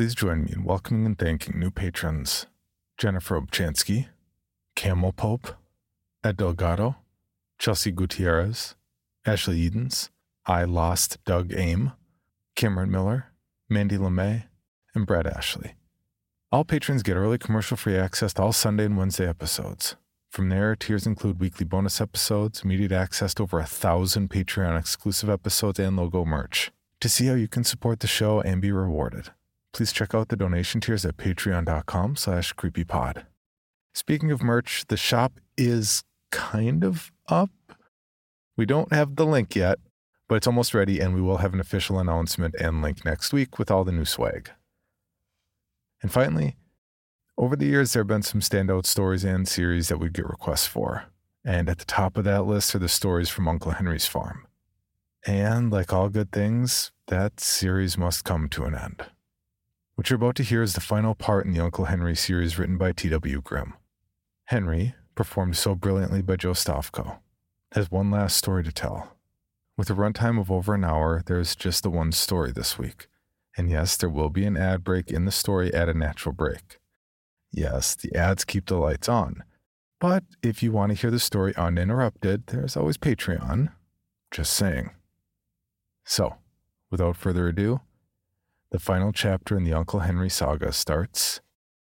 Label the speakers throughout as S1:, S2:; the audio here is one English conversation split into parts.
S1: please join me in welcoming and thanking new patrons: Jennifer Obchansky, Camel Pope, Ed Delgado, Chelsea Gutierrez, Ashley Edens, I Lost Doug Aim, Cameron Miller, Mandy LeMay, and Brad Ashley. All patrons get early commercial-free access to all Sunday and Wednesday episodes. From there, tiers include weekly bonus episodes, immediate access to over 1,000 Patreon-exclusive episodes, and logo merch. To see how you can support the show and be rewarded, please check out the donation tiers at patreon.com/creepypod. Speaking of merch, the shop is kind of up. We don't have the link yet, but it's almost ready, and we will have an official announcement and link next week with all the new swag. And finally, over the years, there have been some standout stories and series that we get requests for. And at the top of that list are the stories from Uncle Henry's Farm. And like all good things, that series must come to an end. What you're about to hear is the final part in the Uncle Henry series written by T.W. Grimm. Henry, performed so brilliantly by Joe Stofko, has one last story to tell. With a runtime of over an hour, there's just the one story this week. And yes, there will be an ad break in the story at a natural break. Yes, the ads keep the lights on. But if you want to hear the story uninterrupted, there's always Patreon. Just saying. So, without further ado, the final chapter in the Uncle Henry saga starts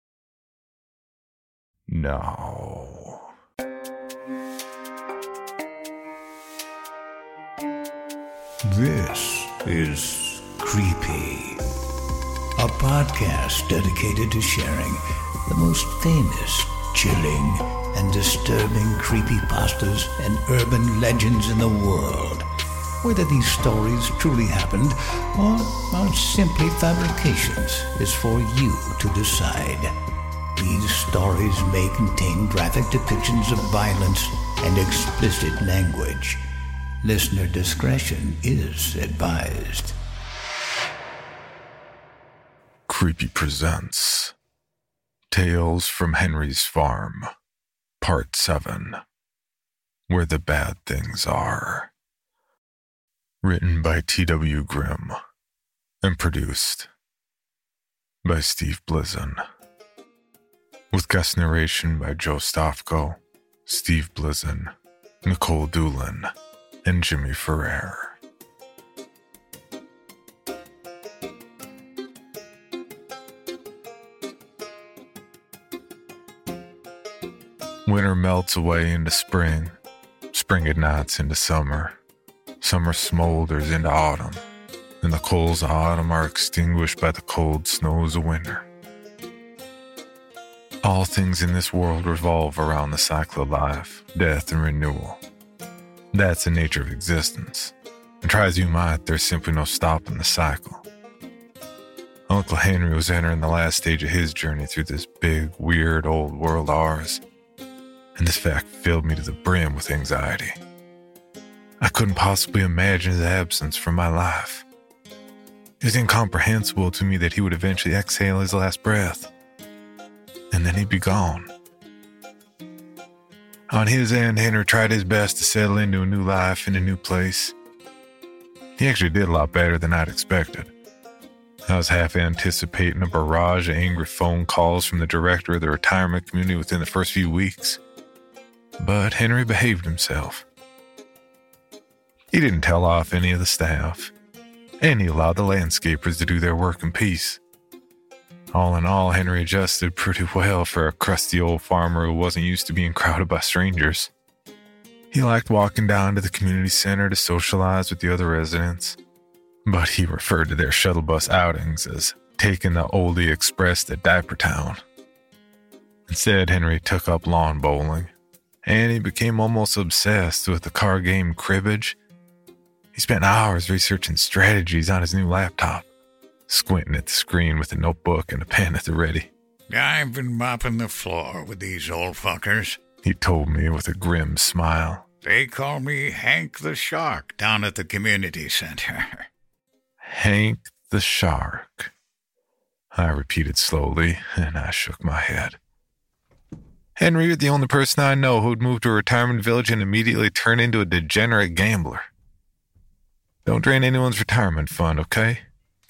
S1: now.
S2: This is Creepy, a podcast dedicated to sharing the most famous, chilling, and disturbing creepypastas and urban legends in the world. Whether these stories truly happened or are simply fabrications is for you to decide. These stories may contain graphic depictions of violence and explicit language. Listener discretion is advised.
S1: Creepy presents Tales from Henry's Farm, Part 7, Where the Bad Things Are. Written by T.W. Grimm and produced by Steve Blizin. With guest narration by Joe Stofko, Steve Blizin, Nicole Doolin, and Jimmy Ferrer. Winter melts away into spring. Spring ignites into summer. Summer smolders into autumn, and the coals of autumn are extinguished by the cold snows of winter. All things in this world revolve around the cycle of life, death, and renewal. That's the nature of existence, and try as you might, there's simply no stopping the cycle. Uncle Henry was entering the last stage of his journey through this big, weird old world of ours, and this fact filled me to the brim with anxiety. I couldn't possibly imagine his absence from my life. It was incomprehensible to me that he would eventually exhale his last breath, and then he'd be gone. On his end, Henry tried his best to settle into a new life in a new place. He actually did a lot better than I'd expected. I was half anticipating a barrage of angry phone calls from the director of the retirement community within the first few weeks. But Henry behaved himself. He didn't tell off any of the staff, and he allowed the landscapers to do their work in peace. All in all, Henry adjusted pretty well for a crusty old farmer who wasn't used to being crowded by strangers. He liked walking down to the community center to socialize with the other residents, but he referred to their shuttle bus outings as taking the oldie express to Diaper Town. Instead, Henry took up lawn bowling, and he became almost obsessed with the card game cribbage. He spent hours researching strategies on his new laptop, squinting at the screen with a notebook and a pen at the ready.
S3: I've been mopping the floor with these old fuckers,
S1: he told me with a grim smile.
S3: They call me Hank the Shark down at the community center.
S1: Hank the Shark, I repeated slowly, and I shook my head. Henry, you're the only person I know who'd move to a retirement village and immediately turn into a degenerate gambler. Don't drain anyone's retirement fund, okay?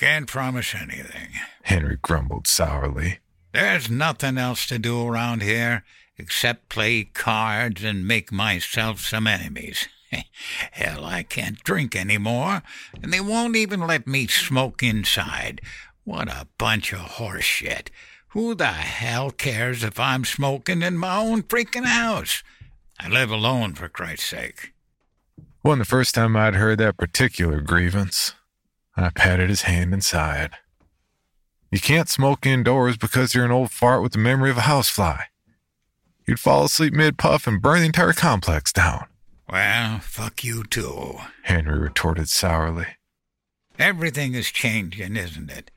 S3: Can't promise anything.
S1: Henry grumbled sourly.
S3: There's nothing else to do around here except play cards and make myself some enemies. Hell, I can't drink anymore, and they won't even let me smoke inside. What a bunch of horse shit. Who the hell cares if I'm smoking in my own freaking house? I live alone, for Christ's sake.
S1: Wasn't the first time I'd heard that particular grievance. I patted his hand and sighed. You can't smoke indoors because you're an old fart with the memory of a housefly. You'd fall asleep mid-puff and burn the entire complex down.
S3: Well, fuck you too,
S1: Henry retorted sourly.
S3: Everything is changing, isn't it?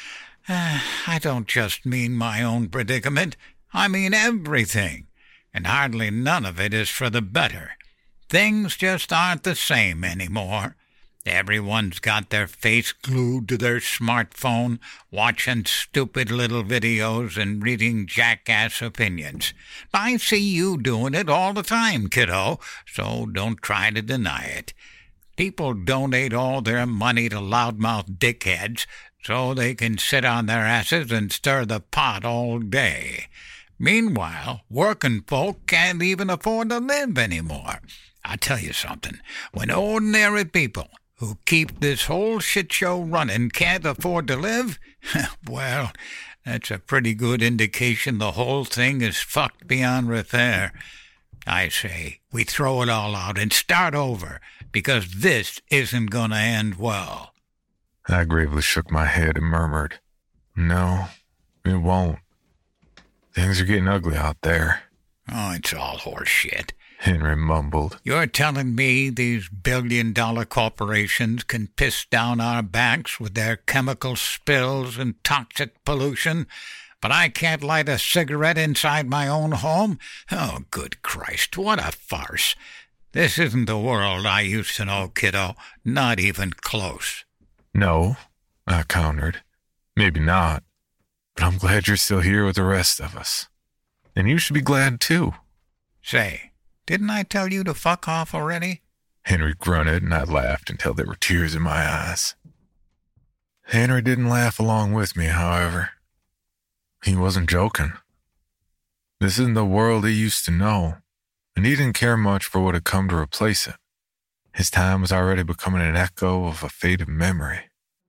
S3: I don't just mean my own predicament. I mean everything. And hardly none of it is for the better. Things just aren't the same anymore. Everyone's got their face glued to their smartphone, watching stupid little videos and reading jackass opinions. I see you doing it all the time, kiddo, so don't try to deny it. People donate all their money to loudmouth dickheads so they can sit on their asses and stir the pot all day. Meanwhile, working folk can't even afford to live anymore. I'll tell you something. When ordinary people who keep this whole shit show running can't afford to live, well, that's a pretty good indication the whole thing is fucked beyond repair. I say, we throw it all out and start over, because this isn't going to end well.
S1: I gravely shook my head and murmured, No, it won't. Things are getting ugly out there.
S3: Oh, it's all horse shit.
S1: Henry mumbled.
S3: You're telling me these billion-dollar corporations can piss down our backs with their chemical spills and toxic pollution, but I can't light a cigarette inside my own home? Oh, good Christ, what a farce. This isn't the world I used to know, kiddo. Not even close.
S1: No, I countered. Maybe not. But I'm glad you're still here with the rest of us. And you should be glad, too.
S3: Say, didn't I tell you to fuck off already?
S1: Henry grunted, and I laughed until there were tears in my eyes. Henry didn't laugh along with me, however. He wasn't joking. This isn't the world he used to know, and he didn't care much for what had come to replace it. His time was already becoming an echo of a faded memory.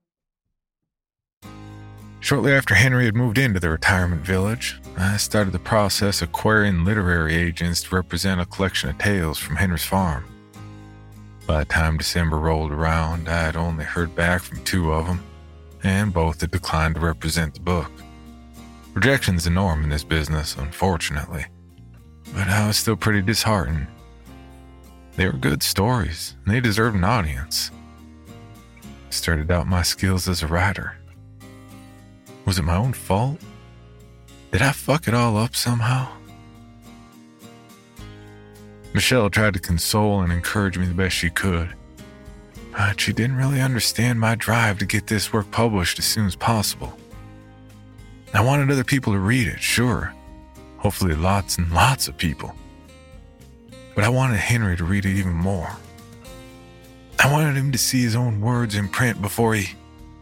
S1: Shortly after Henry had moved into the retirement village, I started the process of querying literary agents to represent a collection of tales from Henry's farm. By the time December rolled around, I had only heard back from 2 of them, and both had declined to represent the book. Rejection's the norm in this business, unfortunately, but I was still pretty disheartened. They were good stories, and they deserved an audience. I started out my skills as a writer. Was it my own fault? Did I fuck it all up somehow? Michelle tried to console and encourage me the best she could, but she didn't really understand my drive to get this work published as soon as possible. I wanted other people to read it, sure. Hopefully lots and lots of people. But I wanted Henry to read it even more. I wanted him to see his own words in print before it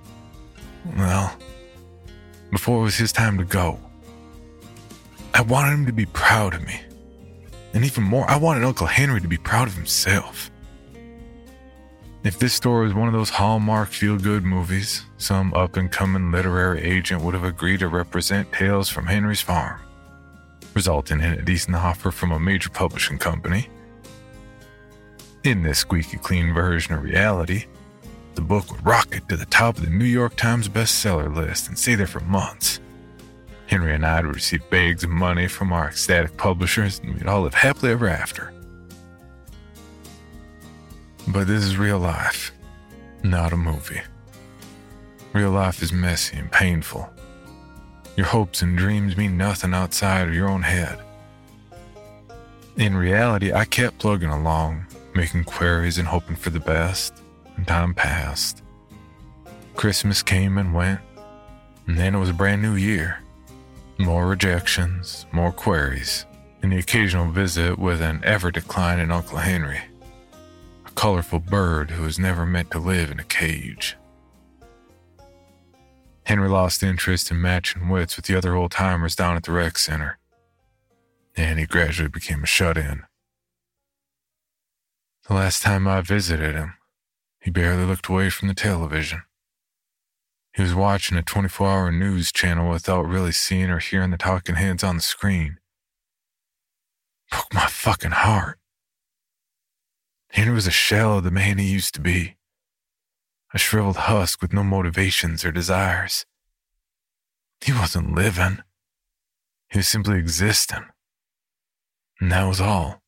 S1: was his time to go. I wanted him to be proud of me. And even more, I wanted Uncle Henry to be proud of himself. If this story was one of those Hallmark feel-good movies, some up-and-coming literary agent would have agreed to represent tales from Henry's farm, resulting in a decent offer from a major publishing company. In this squeaky clean version of reality, the book would rocket to the top of the New York Times bestseller list and stay there for months. Henry and I would receive bags of money from our ecstatic publishers, and we'd all live happily ever after. But this is real life, not a movie. Real life is messy and painful. Your hopes and dreams mean nothing outside of your own head. In reality, I kept plugging along, making queries and hoping for the best, and time passed. Christmas came and went, and then it was a brand new year. More rejections, more queries, and the occasional visit with an ever-declining Uncle Henry, a colorful bird who was never meant to live in a cage. Henry lost interest in matching wits with the other old-timers down at the rec center, and he gradually became a shut-in. The last time I visited him, he barely looked away from the television. He was watching a 24-hour news channel without really seeing or hearing the talking heads on the screen. Broke my fucking heart. Henry was a shell of the man he used to be. A shriveled husk with no motivations or desires. He wasn't living. He was simply existing. And that was all.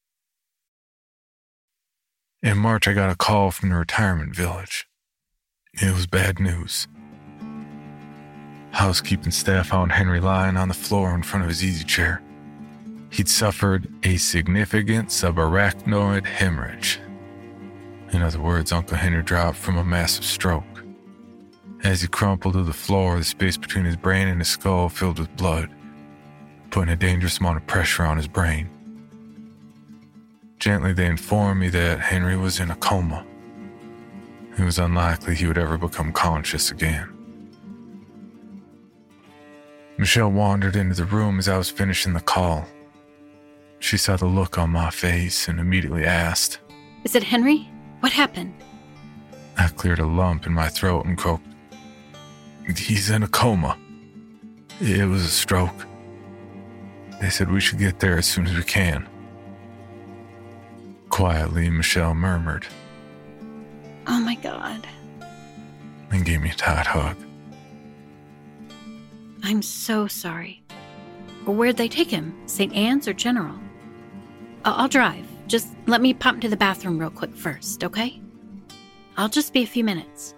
S1: In March, I got a call from the retirement village. It was bad news. Housekeeping staff found Henry lying on the floor in front of his easy chair. He'd suffered a significant subarachnoid hemorrhage. In other words, Uncle Henry dropped from a massive stroke. As he crumpled to the floor, the space between his brain and his skull filled with blood, putting a dangerous amount of pressure on his brain. Gently, they informed me that Henry was in a coma. It was unlikely he would ever become conscious again. Michelle wandered into the room as I was finishing the call. She saw the look on my face and immediately asked,
S4: "Is it Henry? What happened?"
S1: I cleared a lump in my throat and croaked, "He's in a coma. It was a stroke. They said we should get there as soon as we can." Quietly, Michelle murmured,
S4: "Oh my God."
S1: and gave me a tight hug.
S4: "I'm so sorry. Where'd they take him? St. Anne's or General?" I'll drive. Just let me pop into the bathroom real quick first, okay? I'll just be a few minutes."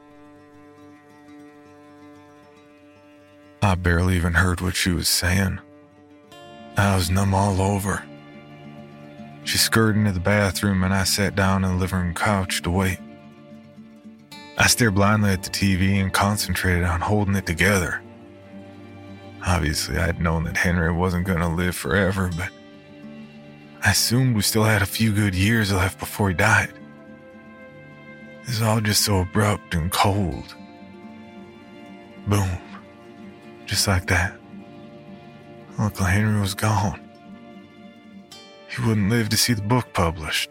S1: I barely even heard what she was saying. I was numb all over. She scurried into the bathroom and I sat down on the living room couch to wait. I stared blindly at the TV and concentrated on holding it together. Obviously, I'd known that Henry wasn't going to live forever, but I assumed we still had a few good years left before he died. It was all just so abrupt and cold. Boom. Just like that. Uncle Henry was gone. He wouldn't live to see the book published.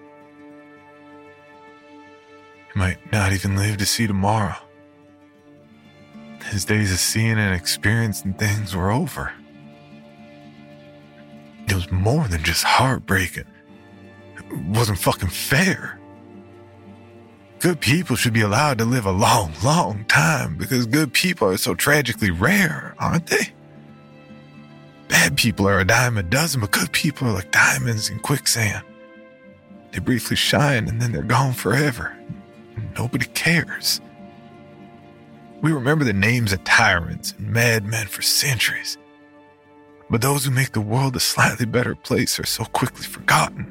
S1: He might not even live to see tomorrow. His days of seeing and experiencing things were over. It was more than just heartbreaking. It wasn't fucking fair. Good people should be allowed to live a long, long time because good people are so tragically rare, aren't they? Bad people are a dime a dozen, but good people are like diamonds in quicksand. They briefly shine and then they're gone forever. Nobody cares. We remember the names of tyrants and madmen for centuries. But those who make the world a slightly better place are so quickly forgotten.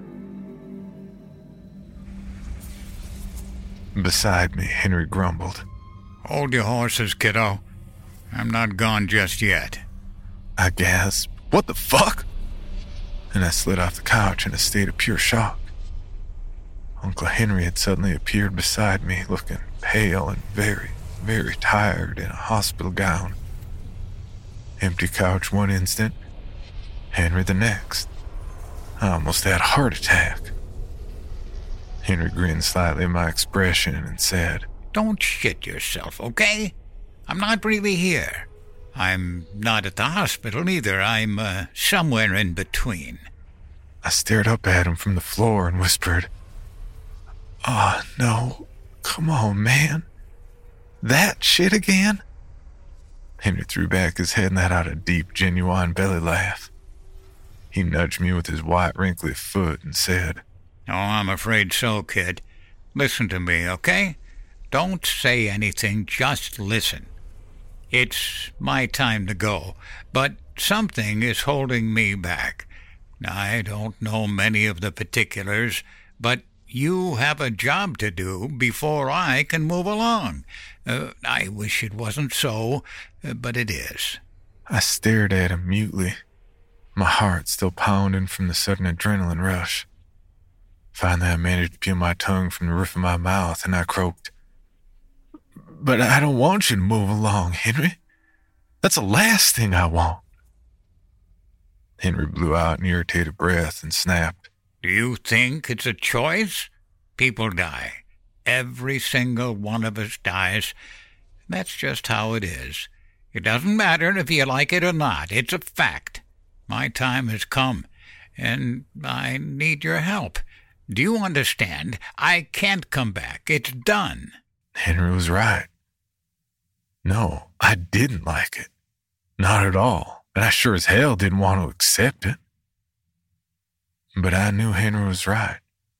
S1: Beside me, Henry grumbled.
S3: "Hold your horses, kiddo. I'm not gone just yet."
S1: I gasped, "What the fuck?" And I slid off the couch in a state of pure shock. Uncle Henry had suddenly appeared beside me, looking pale and very, very tired in a hospital gown. Empty couch one instant, Henry the next. I almost had a heart attack. Henry grinned slightly at my expression and said,
S3: "Don't shit yourself, okay? I'm not really here. I'm not at the hospital either. I'm somewhere in between."
S1: I stared up at him from the floor and whispered, "Oh, no. Come on, man. That shit again?" Henry threw back his head and let out a deep, genuine belly laugh. He nudged me with his white, wrinkly foot and said,
S3: "Oh, I'm afraid so, kid. Listen to me, okay? Don't say anything, just listen. It's my time to go, but something is holding me back. I don't know many of the particulars, but you have a job to do before I can move along. I wish it wasn't so, but it is."
S1: I stared at him mutely, my heart still pounding from the sudden adrenaline rush. Finally, I managed to peel my tongue from the roof of my mouth, and I croaked, But I don't want you to move along, Henry. That's the last thing I want. Henry blew out an irritated breath and snapped.
S3: Do you think it's a choice? People die. Every single one of us dies. That's just how it is. It doesn't matter if you like it or not. It's a fact. My time has come, and I need your help. Do you understand? I can't come back. It's done.
S1: Henry was right. No, I didn't like it. Not at all. And I sure as hell didn't want to accept it. But I knew Henry was right.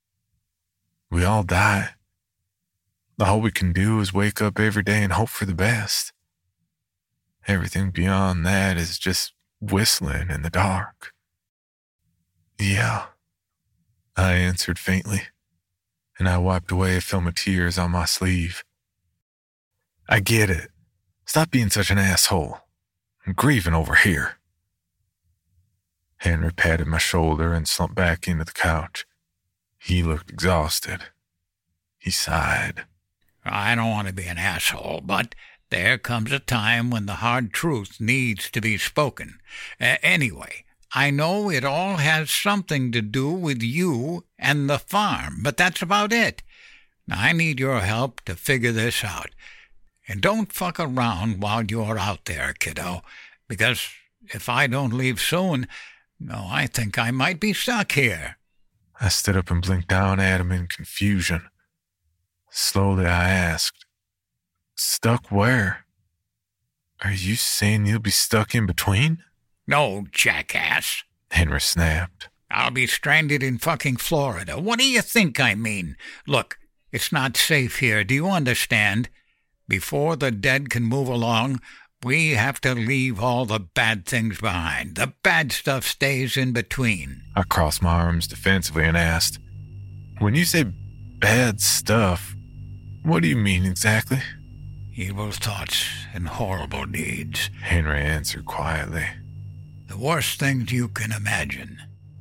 S1: We all die. All we can do is wake up every day and hope for the best. Everything beyond that is just whistling in the dark. Yeah, I answered faintly, and I wiped away a film of tears on my sleeve. I get it. Stop being such an asshole. I'm grieving over here. Henry patted my shoulder and slumped back into the couch. He looked exhausted. He sighed.
S3: I don't want to be an asshole, but there comes a time when the hard truth needs to be spoken. Anyway, I know it all has something to do with you and the farm, but that's about it. Now, I need your help to figure this out. And don't fuck around while you're out there, kiddo, because if I don't leave soon, I think I might be stuck here.
S1: I stood up and blinked down at him in confusion. Slowly I asked, Stuck where? Are you saying you'll be stuck in between?
S3: No, jackass,
S1: Henry snapped.
S3: I'll be stranded in fucking Florida. What do you think I mean? Look, it's not safe here, do you understand? Before the dead can move along, we have to leave all the bad things behind. The bad stuff stays in between.
S1: I crossed my arms defensively and asked, When you say bad stuff, what do you mean exactly?
S3: Evil thoughts and horrible deeds,
S1: Henry answered quietly.
S3: The worst things you can imagine.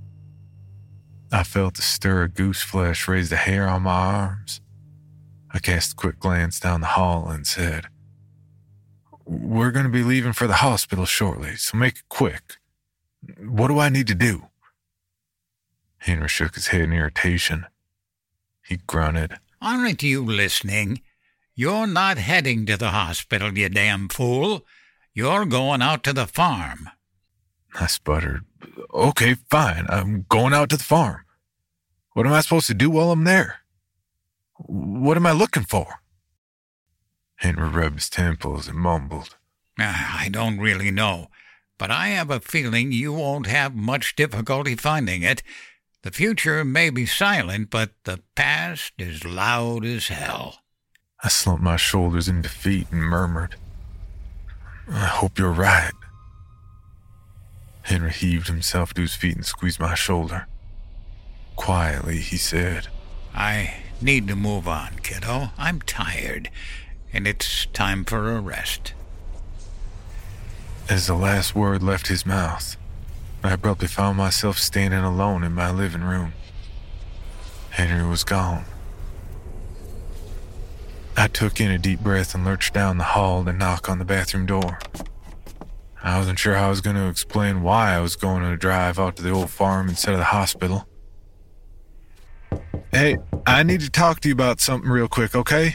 S1: I felt the stir of goose flesh raise the hair on my arms. I cast a quick glance down the hall and said, We're going to be leaving for the hospital shortly, so make it quick. What do I need to do? Henry shook his head in irritation. He grunted.
S3: Aren't you listening? You're not heading to the hospital, you damn fool. You're going out to the farm.
S1: I sputtered. Okay, fine. I'm going out to the farm. What am I supposed to do while I'm there? What am I looking for? Henry rubbed his temples and mumbled.
S3: I don't really know, but I have a feeling you won't have much difficulty finding it. The future may be silent, but the past is loud as hell.
S1: I slumped my shoulders in defeat and murmured, I hope you're right. Henry heaved himself to his feet and squeezed my shoulder. Quietly, he said,
S3: I need to move on, kiddo. I'm tired, and it's time for a rest.
S1: As the last word left his mouth, I abruptly found myself standing alone in my living room. Henry was gone. I took in a deep breath and lurched down the hall to knock on the bathroom door. I wasn't sure how I was going to explain why I was going on a drive out to the old farm instead of the hospital. Hey, I need to talk to you about something real quick, okay?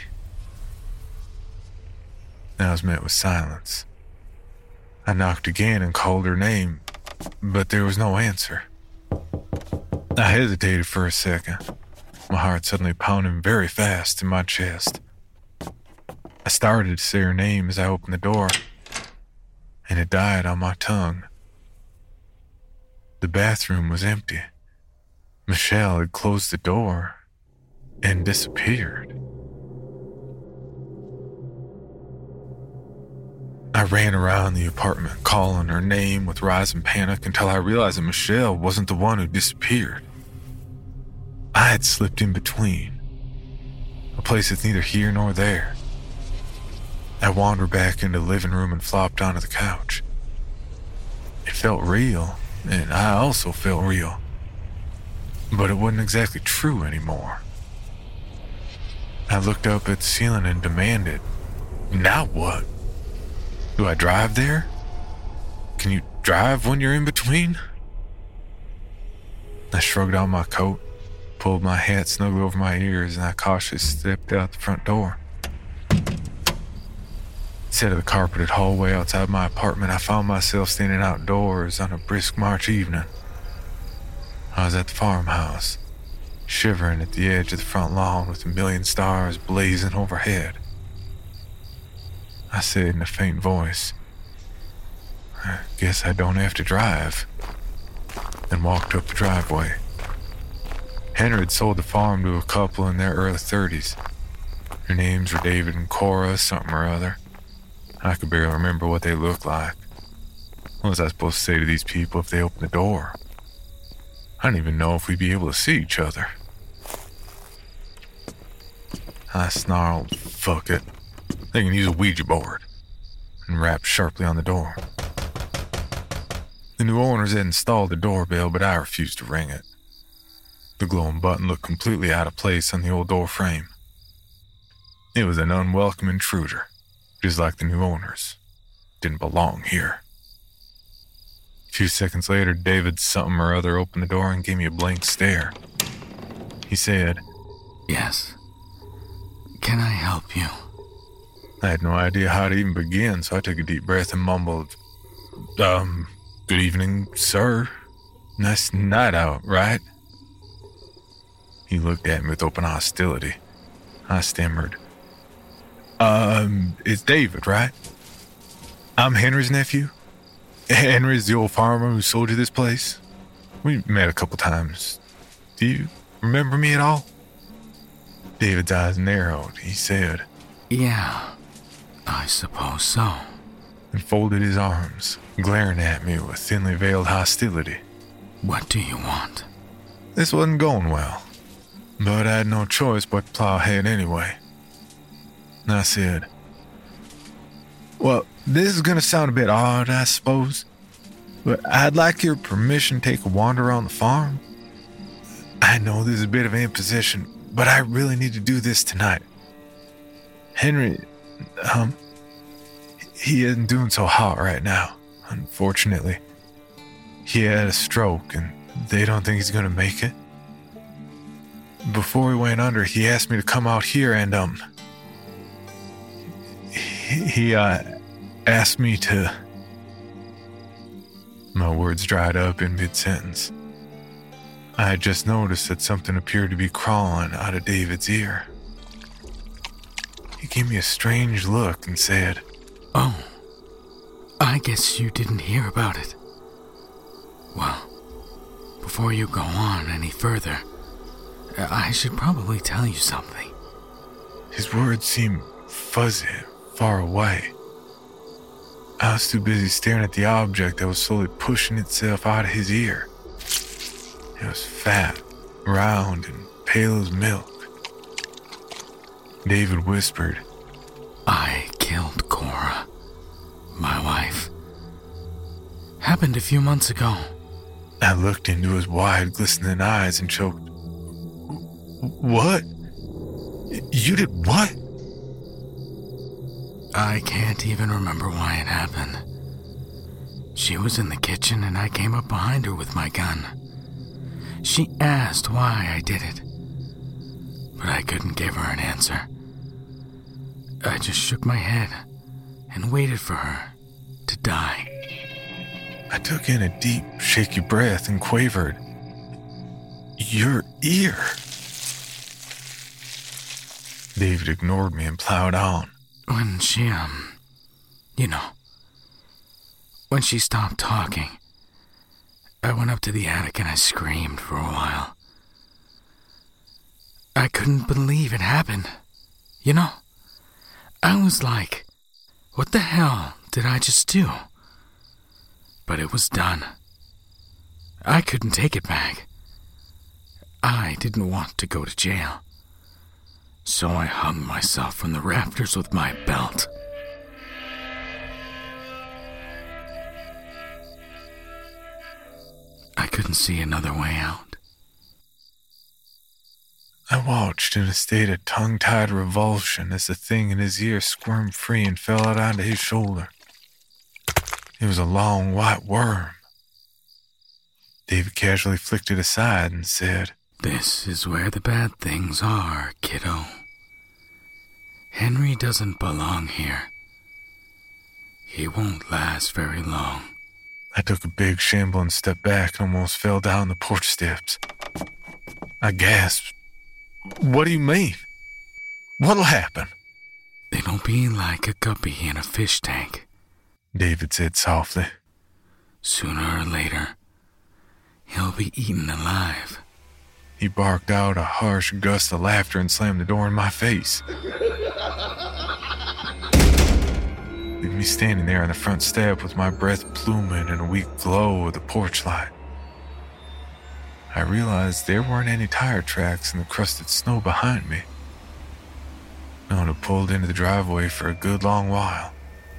S1: I was met with silence. I knocked again and called her name, but there was no answer. I hesitated for a second, my heart suddenly pounding very fast in my chest. I started to say her name as I opened the door, and it died on my tongue. The bathroom was empty. Michelle had closed the door and disappeared. I ran around the apartment calling her name with rising panic until I realized that Michelle wasn't the one who disappeared. I had slipped in between, a place that's neither here nor there. I wandered back into the living room and flopped onto the couch. It felt real, and I also felt real. But it wasn't exactly true anymore. I looked up at the ceiling and demanded, Now what? Do I drive there? Can you drive when you're in between? I shrugged on my coat, pulled my hat snugly over my ears, and I cautiously stepped out the front door. Instead of the carpeted hallway outside my apartment, I found myself standing outdoors on a brisk March evening. I was at the farmhouse, shivering at the edge of the front lawn with a million stars blazing overhead. I said in a faint voice, "I guess I don't have to drive," and walked up the driveway. Henry had sold the farm to a couple in their early 30s. Their names were David and Cora something or other. I could barely remember what they looked like. What was I supposed to say to these people if they opened the door? I didn't even know if we'd be able to see each other. I snarled, "Fuck it. They can use a Ouija board," and rapped sharply on the door. The new owners had installed the doorbell, but I refused to ring it. The glowing button looked completely out of place on the old door frame. It was an unwelcome intruder, just like the new owners. Didn't belong here. A few seconds later, David something or other opened the door and gave me a blank stare. He said,
S5: "Yes. Can I help you?"
S1: I had no idea how to even begin, so I took a deep breath and mumbled, "Good evening, sir. Nice night out, right?" He looked at me with open hostility. I stammered, "It's David, right? I'm Henry's nephew. Henry's the old farmer who sold you this place. We met a couple times. Do you remember me at all?" David's eyes narrowed. He said,
S5: "Yeah, I suppose so,"
S1: and folded his arms, glaring at me with thinly veiled hostility.
S5: "What do you want?"
S1: This wasn't going well, but I had no choice but to plow ahead anyway. And I said, "Well, this is going to sound a bit odd, I suppose, but I'd like your permission to take a wander around the farm. I know this is a bit of an imposition, but I really need to do this tonight. Henry, he isn't doing so hot right now, unfortunately. He had a stroke, and they don't think he's going to make it. Before he went under, he asked me to come out here and, he asked me to..." My words dried up in mid-sentence. I had just noticed that something appeared to be crawling out of David's ear. He gave me a strange look and said,
S5: "Oh, I guess you didn't hear about it. Well, before you go on any further, I should probably tell you something."
S1: His words seemed fuzzy, far away. I was too busy staring at the object that was slowly pushing itself out of his ear. It was fat, round, and pale as milk. David whispered,
S5: "I killed Cora, my wife. Happened a few months ago."
S1: I looked into his wide, glistening eyes and choked, "What? You did what?"
S5: I can't even remember why it happened. She was in the kitchen and I came up behind her with my gun. She asked why I did it, but I couldn't give her an answer. I just shook my head and waited for her to die.
S1: I took in a deep, shaky breath and quavered, "Your ear." David ignored me and plowed on.
S5: When she, when she stopped talking, I went up to the attic and I screamed for a while. I couldn't believe it happened. I was like, what the hell did I just do? But it was done. I couldn't take it back. I didn't want to go to jail. So I hung myself from the rafters with my belt. I couldn't see another way out.
S1: I watched in a state of tongue-tied revulsion as the thing in his ear squirmed free and fell out onto his shoulder. It was a long white worm. David casually flicked it aside and said,
S5: "This is where the bad things are, kiddo. Henry doesn't belong here. He won't last very long."
S1: I took a big shambling step back and almost fell down the porch steps. I gasped. "What do you mean? What'll happen?"
S5: "It'll be like a guppy in a fish tank,"
S1: David said softly.
S5: "Sooner or later, he'll be eaten alive."
S1: He barked out a harsh gust of laughter and slammed the door in my face. Leaving me standing there on the front step with my breath pluming in a weak glow of the porch light. I realized there weren't any tire tracks in the crusted snow behind me. No one had pulled into the driveway for a good long while.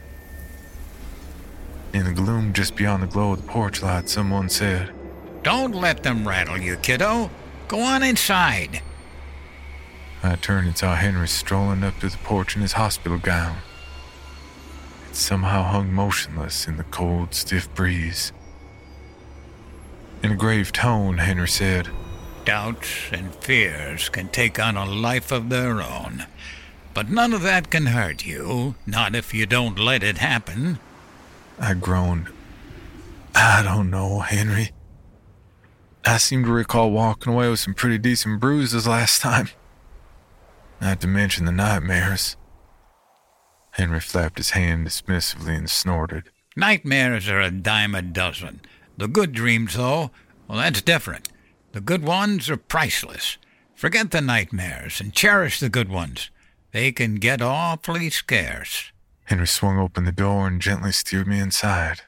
S1: In the gloom just beyond the glow of the porch light, someone said,
S3: "Don't let them rattle you, kiddo. Go on inside."
S1: I turned and saw Henry strolling up to the porch in his hospital gown. It somehow hung motionless in the cold, stiff breeze. In a grave tone, Henry said,
S3: Doubts and fears can take on a life of their own, but none of that can hurt you, not if you don't let it happen.
S1: I groaned. "I don't know, Henry. I seem to recall walking away with some pretty decent bruises last time. Not to mention the nightmares." Henry flapped his hand dismissively and snorted.
S3: Nightmares are a dime a dozen. The good dreams, though, well, that's different. The good ones are priceless. Forget the nightmares and cherish the good ones. They can get awfully scarce.
S1: Henry swung open the door and gently steered me inside.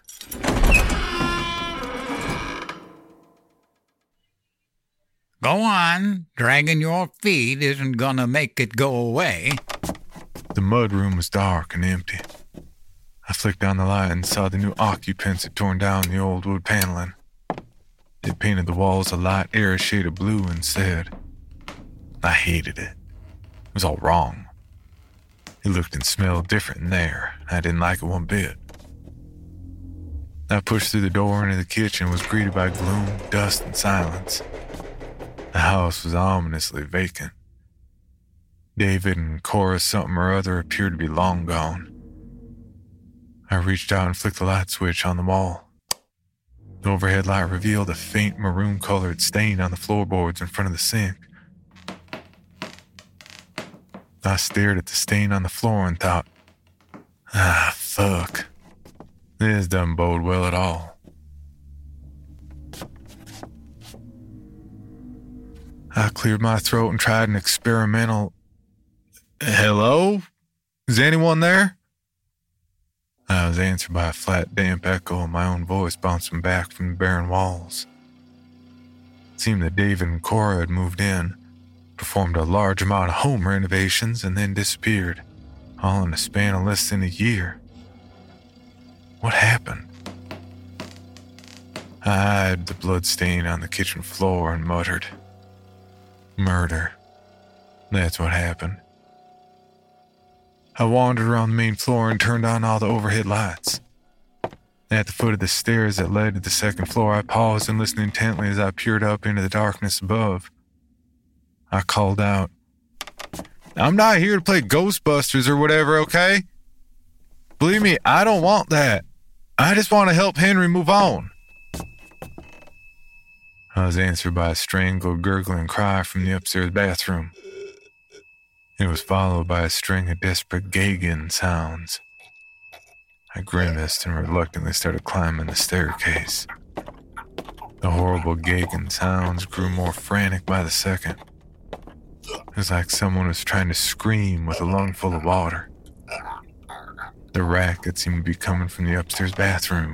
S3: Go on. Dragging your feet isn't gonna make it go away.
S1: The mud room was dark and empty. I flicked on the light and saw the new occupants had torn down the old wood paneling. They painted the walls a light, airy shade of blue instead. I hated it. It was all wrong. It looked and smelled different in there. I didn't like it one bit. I pushed through the door into the kitchen and was greeted by gloom, dust, and silence. The house was ominously vacant. David and Cora something or other appeared to be long gone. I reached out and flicked the light switch on the wall. The overhead light revealed a faint maroon-colored stain on the floorboards in front of the sink. I stared at the stain on the floor and thought, fuck. This doesn't bode well at all. I cleared my throat and tried an experimental, "Hello? Is anyone there?" I was answered by a flat, damp echo of my own voice bouncing back from the barren walls. It seemed that David and Cora had moved in, performed a large amount of home renovations, and then disappeared, all in a span of less than a year. What happened? I eyed the bloodstain on the kitchen floor and muttered, "Murder. That's what happened." I wandered around the main floor and turned on all the overhead lights. At the foot of the stairs that led to the second floor, I paused and listened intently as I peered up into the darkness above. I called out, "I'm not here to play Ghostbusters or whatever, okay? Believe me, I don't want that. I just want to help Henry move on." I was answered by a strangled, gurgling cry from the upstairs bathroom. It was followed by a string of desperate gagging sounds. I grimaced and reluctantly started climbing the staircase. The horrible gagging sounds grew more frantic by the second. It was like someone was trying to scream with a lung full of water. The racket seemed to be coming from the upstairs bathroom.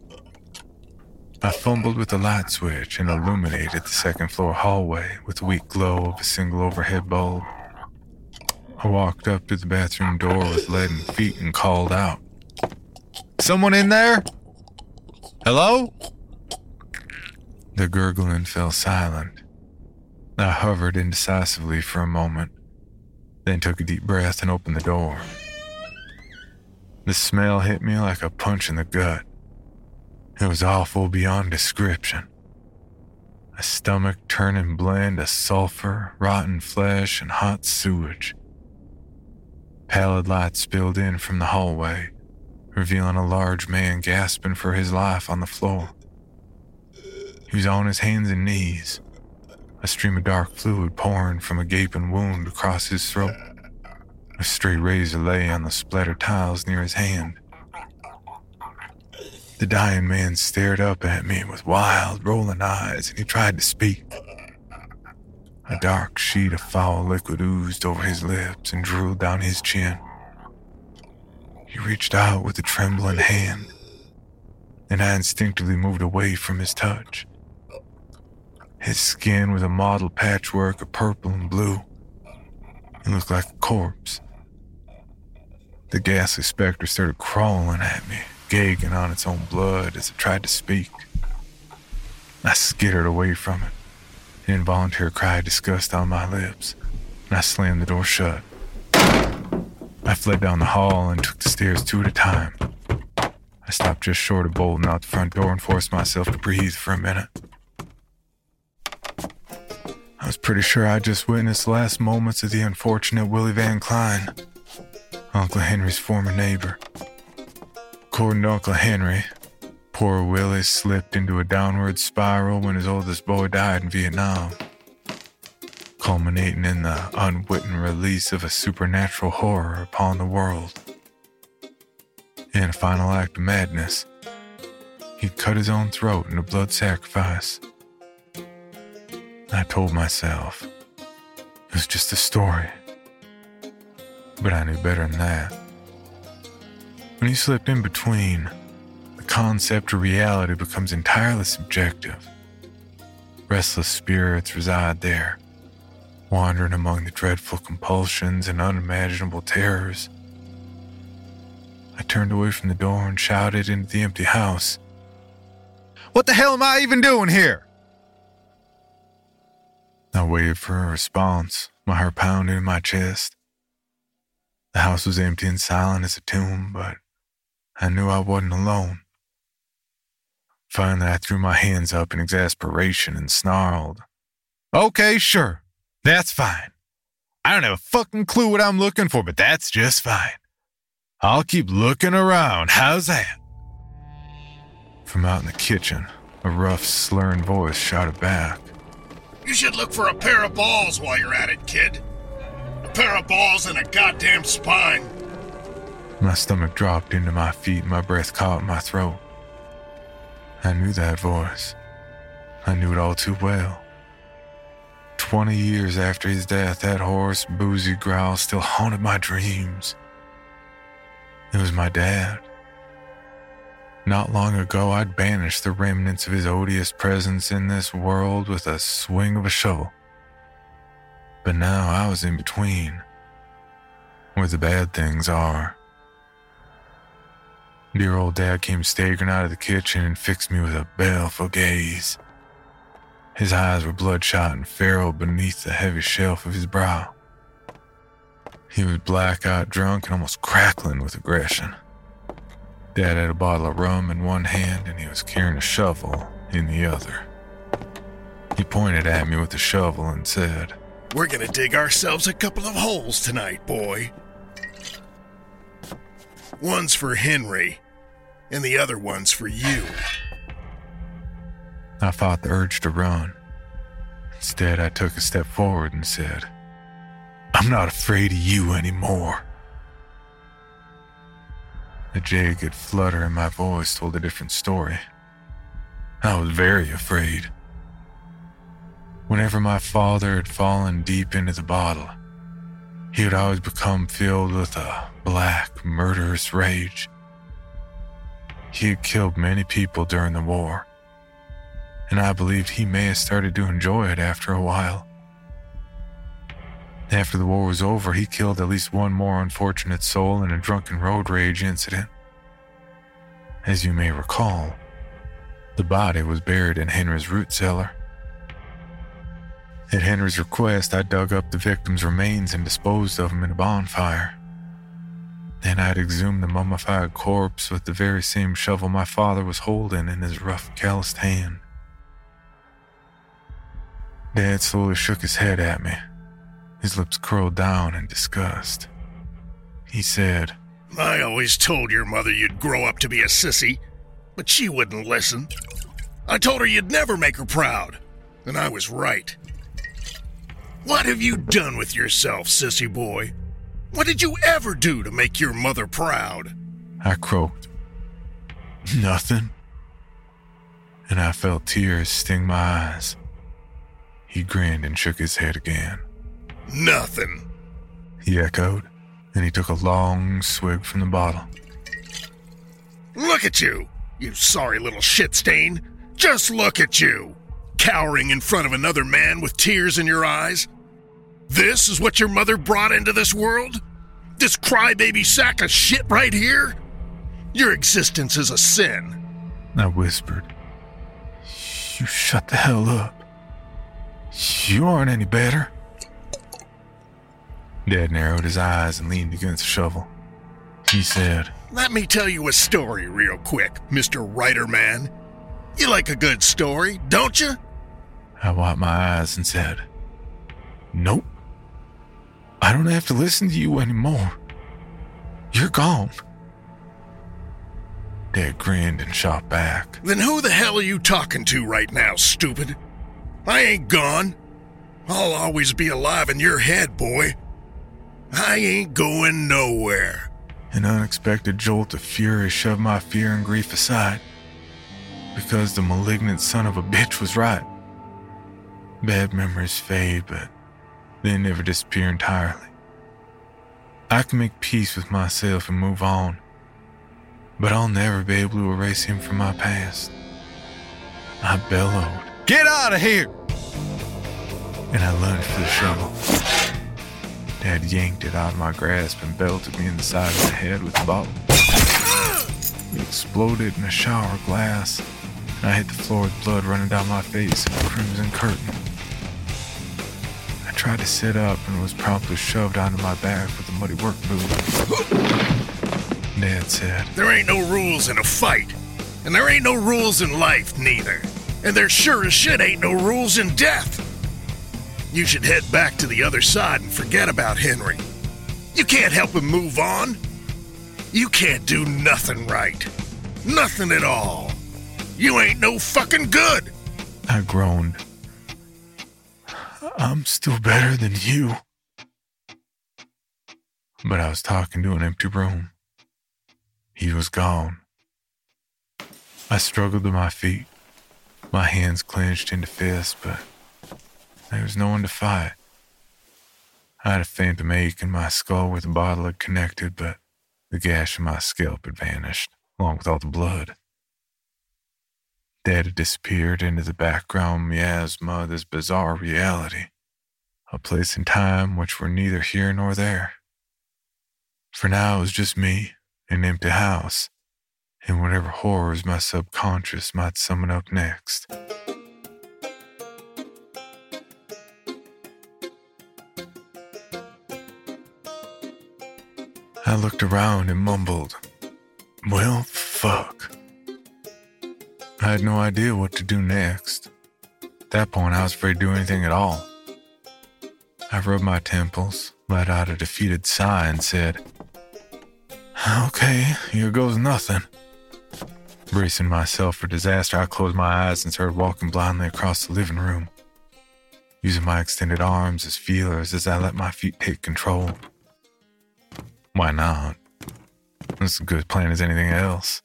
S1: I fumbled with the light switch and illuminated the second floor hallway with the weak glow of a single overhead bulb. I walked up to the bathroom door with leaden feet and called out, "Someone in there? Hello?" The gurgling fell silent. I hovered indecisively for a moment, then took a deep breath and opened the door. The smell hit me like a punch in the gut. It was awful beyond description. A stomach-turning blend of sulfur, rotten flesh, and hot sewage. Pallid light spilled in from the hallway, revealing a large man gasping for his life on the floor. He was on his hands and knees, a stream of dark fluid pouring from a gaping wound across his throat. A straight razor lay on the splattered tiles near his hand. The dying man stared up at me with wild, rolling eyes, and he tried to speak. A dark sheet of foul liquid oozed over his lips and drooled down his chin. He reached out with a trembling hand, and I instinctively moved away from his touch. His skin was a mottled patchwork of purple and blue. He looked like a corpse. The ghastly specter started crawling at me, gagging on its own blood as it tried to speak. I skittered away from it, an involuntary cry of disgust on my lips, and I slammed the door shut. I fled down the hall and took the stairs 2 at a time. I stopped just short of bolting out the front door and forced myself to breathe for a minute. I was pretty sure I just witnessed the last moments of the unfortunate Willie Van Klein, Uncle Henry's former neighbor. According to Uncle Henry, poor Willie slipped into a downward spiral when his oldest boy died in Vietnam, culminating in the unwitting release of a supernatural horror upon the world. In a final act of madness, he cut his own throat in a blood sacrifice. I told myself it was just a story, but I knew better than that. When you slipped in between, the concept of reality becomes entirely subjective. Restless spirits reside there, wandering among the dreadful compulsions and unimaginable terrors. I turned away from the door and shouted into the empty house, "What the hell am I even doing here?" I waited for a response, my heart pounding in my chest. The house was empty and silent as a tomb, but I knew I wasn't alone. Finally, I threw my hands up in exasperation and snarled, "Okay, sure, that's fine. I don't have a fucking clue what I'm looking for, but that's just fine. I'll keep looking around, how's that?" From out in the kitchen, a rough, slurring voice shouted back,
S6: "You should look for a pair of balls while you're at it, kid. A pair of balls and a goddamn spine."
S1: My stomach dropped into my feet and my breath caught in my throat. I knew that voice. I knew it all too well. 20 years after his death, that hoarse, boozy growl still haunted my dreams. It was my dad. Not long ago, I'd banished the remnants of his odious presence in this world with a swing of a shovel. But now I was in between, where the bad things are. Dear old Dad came staggering out of the kitchen and fixed me with a baleful gaze. His eyes were bloodshot and furrowed beneath the heavy shelf of his brow. He was blackout drunk and almost crackling with aggression. Dad had a bottle of rum in one hand and he was carrying a shovel in the other. He pointed at me with the shovel and said,
S6: "We're gonna dig ourselves a couple of holes tonight, boy. One's for Henry, and the other one's for you."
S1: I fought the urge to run. Instead, I took a step forward and said, "I'm not afraid of you anymore." The jagged flutter in my voice told a different story. I was very afraid. Whenever my father had fallen deep into the bottle, he would always become filled with a black, murderous rage. He had killed many people during the war, and I believed he may have started to enjoy it after a while. After the war was over, he killed at least one more unfortunate soul in a drunken road rage incident. As you may recall, the body was buried in Henry's root cellar. At Henry's request, I dug up the victim's remains and disposed of them in a bonfire. Then I'd exhumed the mummified corpse with the very same shovel my father was holding in his rough, calloused hand. Dad slowly shook his head at me, his lips curled down in disgust. He said,
S6: I always told your mother you'd grow up to be a sissy, but she wouldn't listen. I told her you'd never make her proud, and I was right. What have you done with yourself, sissy boy? What did you ever do to make your mother proud?
S1: I croaked. Nothing. And I felt tears sting my eyes. He grinned and shook his head again.
S6: Nothing,
S1: he echoed, and he took a long swig from the bottle.
S6: Look at you, you sorry little shit stain. Just look at you, cowering in front of another man with tears in your eyes. This is what your mother brought into this world? This crybaby sack of shit right here? Your existence is a sin.
S1: I whispered. You shut the hell up. You aren't any better. Dad narrowed his eyes and leaned against the shovel. He said,
S6: Let me tell you a story real quick, Mr. Writer Man. You like a good story, don't you?
S1: I wiped my eyes and said, Nope. I don't have to listen to you anymore. You're gone. Dad grinned and shot back.
S6: Then who the hell are you talking to right now, stupid? I ain't gone. I'll always be alive in your head, boy. I ain't going nowhere.
S1: An unexpected jolt of fury shoved my fear and grief aside, because the malignant son of a bitch was right. Bad memories fade, but they never disappear entirely. I can make peace with myself and move on, but I'll never be able to erase him from my past. I bellowed,
S7: Get out of here!
S1: And I lunged for the shovel. Dad yanked it out of my grasp and belted me in the side of the head with the bottle. It exploded in a shower of glass, and I hit the floor with blood running down my face and a crimson curtain. I tried to sit up and was promptly shoved onto my back with a muddy work boot. Dad said,
S6: There ain't no rules in a fight, and there ain't no rules in life neither, and there sure as shit ain't no rules in death. You should head back to the other side and forget about Henry. You can't help him move on. You can't do nothing right. Nothing at all. You ain't no fucking good.
S1: I groaned. I'm still better than you. But I was talking to an empty room. He was gone. I struggled to my feet, my hands clenched into fists, but there was no one to fight. I had a phantom ache in my skull where the bottle had connected, but the gash in my scalp had vanished, along with all the blood. Dad had disappeared into the background miasma of this bizarre reality, a place and time which were neither here nor there. For now it was just me, an empty house, and whatever horrors my subconscious might summon up next. I looked around and mumbled, well, fuck. I had no idea what to do next. At that point, I was afraid to do anything at all. I rubbed my temples, let out a defeated sigh, and said, Okay, here goes nothing. Bracing myself for disaster, I closed my eyes and started walking blindly across the living room, using my extended arms as feelers as I let my feet take control. Why not? It's as good a plan as anything else.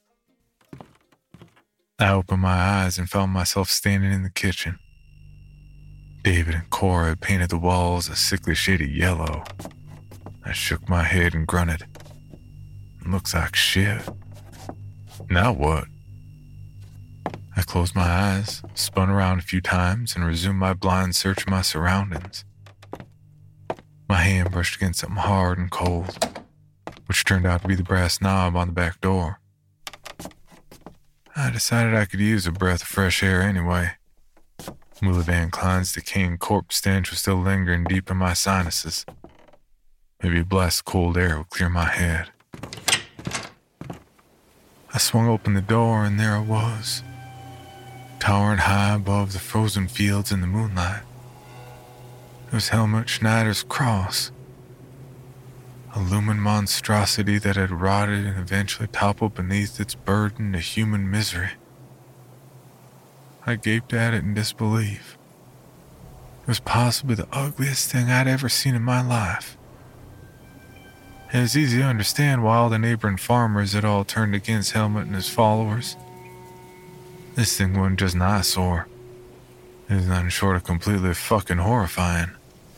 S1: I opened my eyes and found myself standing in the kitchen. David and Cora had painted the walls a sickly shade of yellow. I shook my head and grunted. Looks like shit. Now what? I closed my eyes, spun around a few times, and resumed my blind search of my surroundings. My hand brushed against something hard and cold, which turned out to be the brass knob on the back door. I decided I could use a breath of fresh air anyway. Willie Van Klein's decaying corpse stench was still lingering deep in my sinuses. Maybe a blast of cold air would clear my head. I swung open the door, and there it was, towering high above the frozen fields in the moonlight. It was Helmut Schneider's cross, a looming monstrosity that had rotted and eventually toppled beneath its burden of human misery. I gaped at it in disbelief. It was possibly the ugliest thing I'd ever seen in my life. It was easy to understand why all the neighboring farmers had all turned against Helmut and his followers. This thing wasn't just an eyesore. It was nothing short of completely fucking horrifying.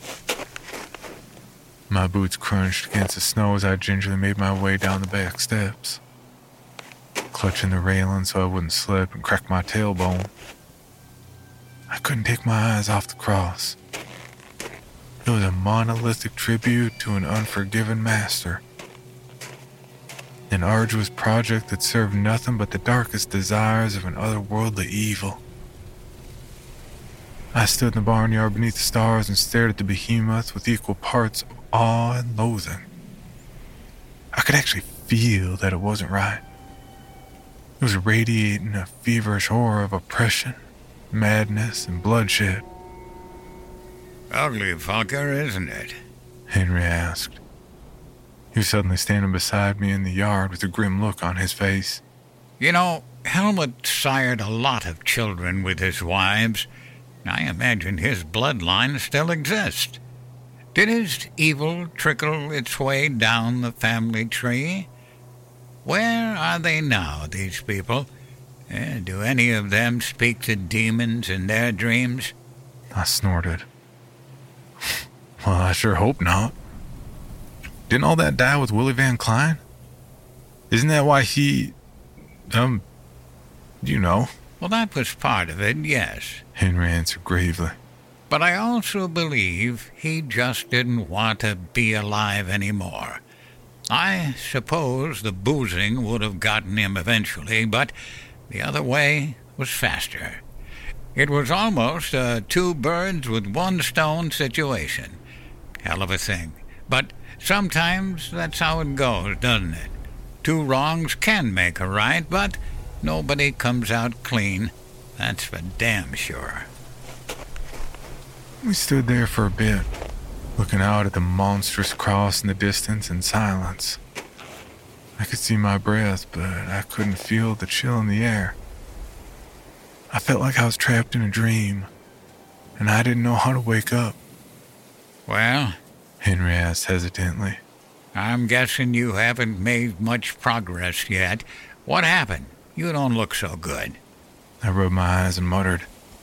S1: My boots crunched against the snow as I gingerly made my way down the back steps, clutching the railing so I wouldn't slip and crack my tailbone. I couldn't take my eyes off the cross. It was a monolithic tribute to an unforgiven master. An arduous project that served nothing but the darkest desires of an otherworldly evil. I stood in the barnyard beneath the stars and stared at the behemoth with equal parts of awe and loathing. I could actually feel that it wasn't right. It was radiating a feverish horror of oppression, madness, and bloodshed.
S3: Ugly fucker, isn't it?
S1: Henry asked. He was suddenly standing beside me in the yard with a grim look on his face.
S3: You know, Helmut sired a lot of children with his wives. I imagine his bloodline still exists. Did his evil trickle its way down the family tree? Where are they now, these people? Do any of them speak to demons in their dreams?
S1: I snorted. Well, I sure hope not. Didn't all that die with Willie Van Klein? Isn't that why he... you know.
S3: Well, that was part of it, yes.
S1: Henry answered gravely.
S3: But I also believe he just didn't want to be alive anymore. I suppose the boozing would have gotten him eventually, but the other way was faster. It was almost a two birds with one stone situation. Hell of a thing. But sometimes that's how it goes, doesn't it? Two wrongs can make a right, but nobody comes out clean. That's for damn sure.
S1: We stood there for a bit, looking out at the monstrous cross in the distance in silence. I could see my breath, but I couldn't feel the chill in the air. I felt like I was trapped in a dream, and I didn't know how to wake up.
S3: Well?
S1: Henry asked hesitantly.
S3: I'm guessing you haven't made much progress yet. What happened? You don't look so good.
S1: I rubbed my eyes and muttered.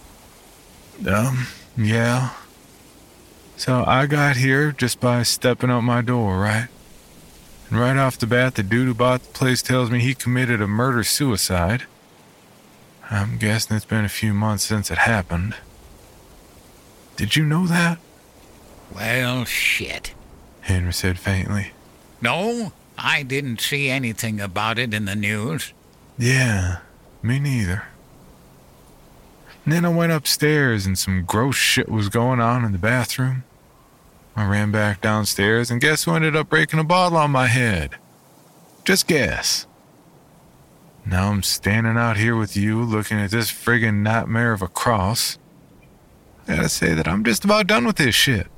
S1: Yeah. So I got here just by stepping out my door, right? And right off the bat, the dude who bought the place tells me he committed a murder-suicide. I'm guessing it's been a few months since it happened. Did you know that?
S3: Well, shit.
S1: Henry said faintly.
S3: No, I didn't see anything about it in the news.
S1: Yeah, me neither. And then I went upstairs and some gross shit was going on in the bathroom. I ran back downstairs and guess who ended up breaking a bottle on my head? Just guess. Now I'm standing out here with you looking at this friggin' nightmare of a cross. I gotta say that I'm just about done with this shit.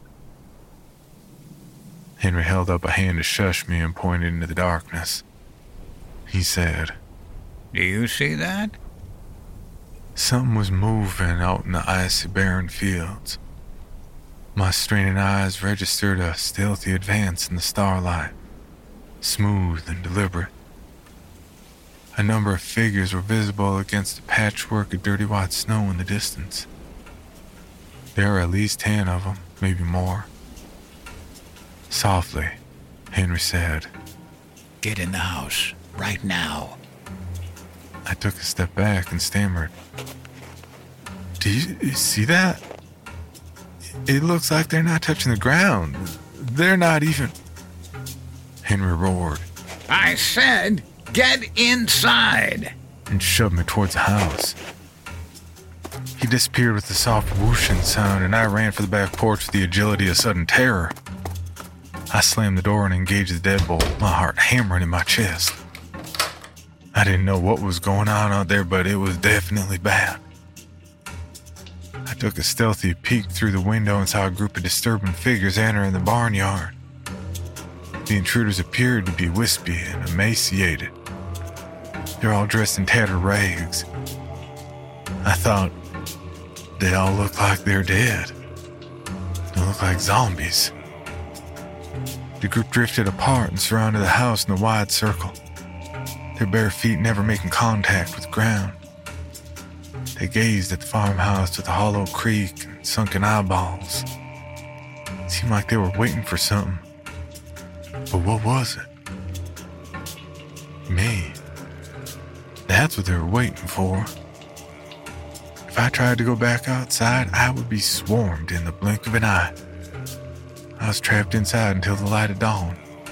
S1: Henry held up a hand to shush me and pointed into the darkness. He said,
S3: Do you see that?
S1: Something was moving out in the icy barren fields. My straining eyes registered a stealthy advance in the starlight, smooth and deliberate. A number of figures were visible against the patchwork of dirty white snow in the distance. There were at least 10 of them, maybe more. Softly, Henry said,
S3: Get in the house, right now.
S1: I took a step back and stammered. Do you see that? It looks like they're not touching the ground. They're not even... Henry roared.
S3: I said, get inside!
S1: And shoved me towards the house. He disappeared with a soft whooshing sound, and I ran for the back porch with the agility of sudden terror. I slammed the door and engaged the deadbolt, my heart hammering in my chest. I didn't know what was going on out there, but it was definitely bad. I took a stealthy peek through the window and saw a group of disturbing figures entering the barnyard. The intruders appeared to be wispy and emaciated. They're all dressed in tattered rags. I thought, they all look like they're dead. They look like zombies. The group drifted apart and surrounded the house in a wide circle, their bare feet never making contact with the ground. They gazed at the farmhouse with a hollow creak and sunken eyeballs. It seemed like they were waiting for something. But what was it? Me. That's what they were waiting for. If I tried to go back outside, I would be swarmed in the blink of an eye. I was trapped inside until the light of dawn.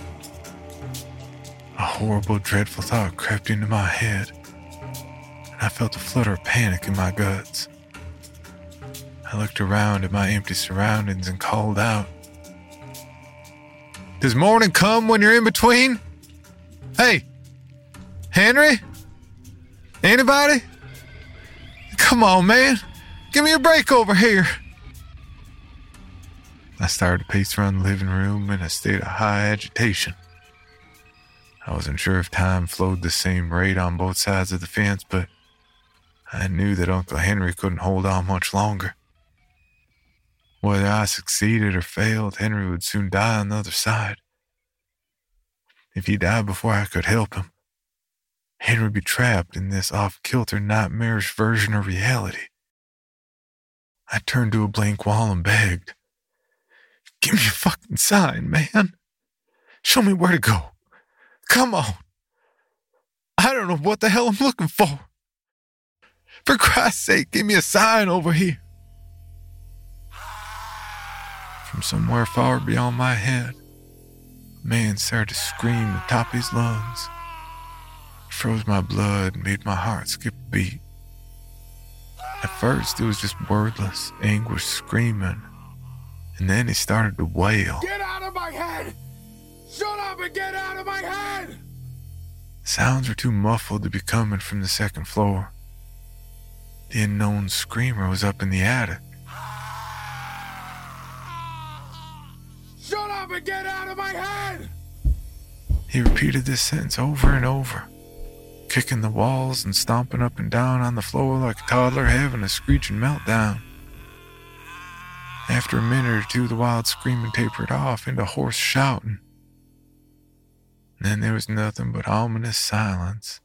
S1: A horrible, dreadful thought crept into my head, and I felt a flutter of panic in my guts. I looked around at my empty surroundings and called out, "Does morning come when you're in between? Hey, Henry? Anybody? Come on, man. Give me a break over here." I started to pace around the living room in a state of high agitation. I wasn't sure if time flowed the same rate on both sides of the fence, but I knew that Uncle Henry couldn't hold on much longer. Whether I succeeded or failed, Henry would soon die on the other side. If he died before I could help him, Henry would be trapped in this off-kilter, nightmarish version of reality. I turned to a blank wall and begged, "Give me a fucking sign, man. Show me where to go. Come on. I don't know what the hell I'm looking for. For Christ's sake, give me a sign over here." From somewhere far beyond my head, a man started to scream at the top of his lungs. It froze my blood and made my heart skip a beat. At first, it was just wordless, anguished screaming, and then he started to wail.
S7: "Get out of my head! Shut up and get out of my head!"
S1: The sounds were too muffled to be coming from the second floor. The unknown screamer was up in the attic.
S7: "Shut up and get out of my head!"
S1: He repeated this sentence over and over, kicking the walls and stomping up and down on the floor like a toddler having a screeching meltdown. After a minute or two, the wild screaming tapered off into hoarse shouting. Then there was nothing but ominous silence.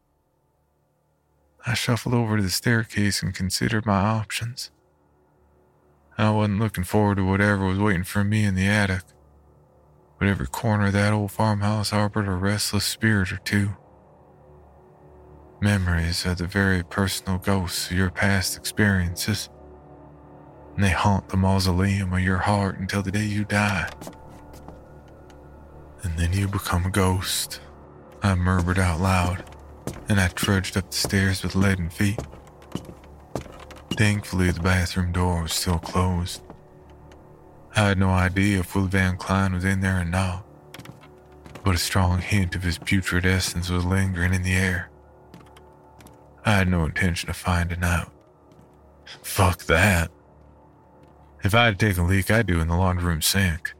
S1: I shuffled over to the staircase and considered my options. I wasn't looking forward to whatever was waiting for me in the attic, but every corner of that old farmhouse harbored a restless spirit or two. Memories are the very personal ghosts of your past experiences, and they haunt the mausoleum of your heart until the day you die. "And then you become a ghost," I murmured out loud, and I trudged up the stairs with leaden feet. Thankfully, the bathroom door was still closed. I had no idea if Will Van Klein was in there or not, but a strong hint of his putrid essence was lingering in the air. I had no intention of finding out. Fuck that. If I had to take a leak, I'd do in the laundry room sink.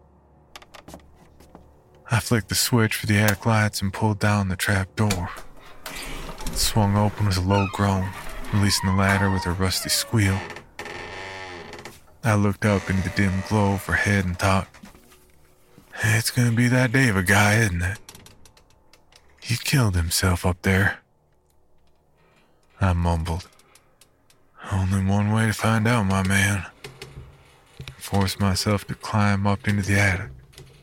S1: I flicked the switch for the attic lights and pulled down the trap door. It swung open with a low groan, releasing the ladder with a rusty squeal. I looked up into the dim glow overhead and thought, "It's gonna be that day of a guy, isn't it? He killed himself up there." I mumbled, "Only one way to find out, my man." I forced myself to climb up into the attic.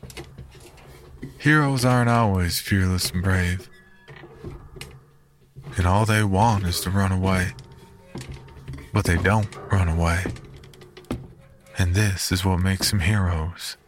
S1: Heroes aren't always fearless and brave, and all they want is to run away. But they don't run away. And this is what makes them heroes.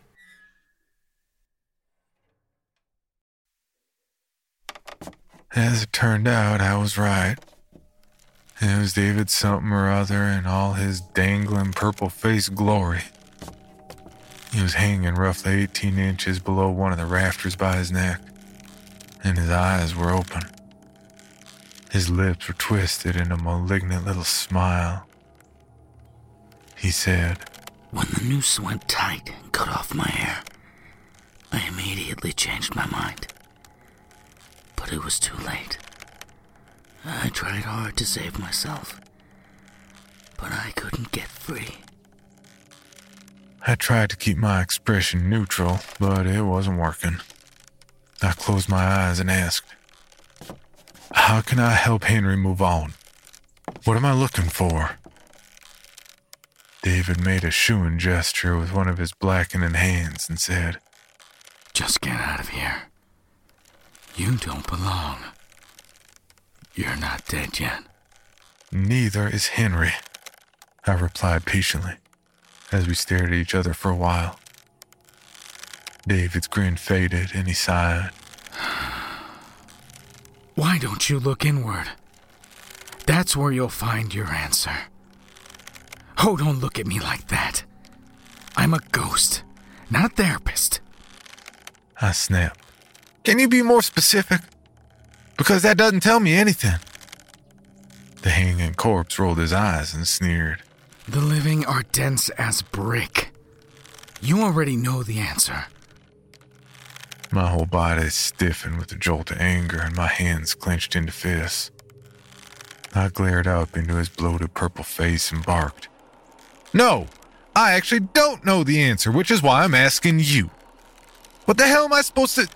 S1: As it turned out, I was right. It was David something or other in all his dangling purple-faced glory. He was hanging roughly 18 inches below one of the rafters by his neck, and his eyes were open. His lips were twisted in a malignant little smile. He said,
S5: "When the noose went tight and cut off my hair, I immediately changed my mind. But it was too late. I tried hard to save myself, but I couldn't get free."
S1: I tried to keep my expression neutral, but it wasn't working. I closed my eyes and asked, "How can I help Henry move on? What am I looking for?" David made a shooing gesture with one of his blackening hands and said,
S5: "Just get out of here. You don't belong. You're not dead yet."
S1: "Neither is Henry," I replied patiently, as we stared at each other for a while. David's grin faded and he sighed.
S5: "Why don't you look inward? That's where you'll find your answer." "Oh, don't look at me like that. I'm a ghost, not a therapist."
S1: I snapped. "Can you be more specific? Because that doesn't tell me anything." The hanging corpse rolled his eyes and sneered.
S5: "The living are dense as brick. You already know the answer."
S1: My whole body stiffened with a jolt of anger and my hands clenched into fists. I glared up into his bloated purple face and barked, "No, I actually don't know the answer, which is why I'm asking you. What the hell am I supposed to..."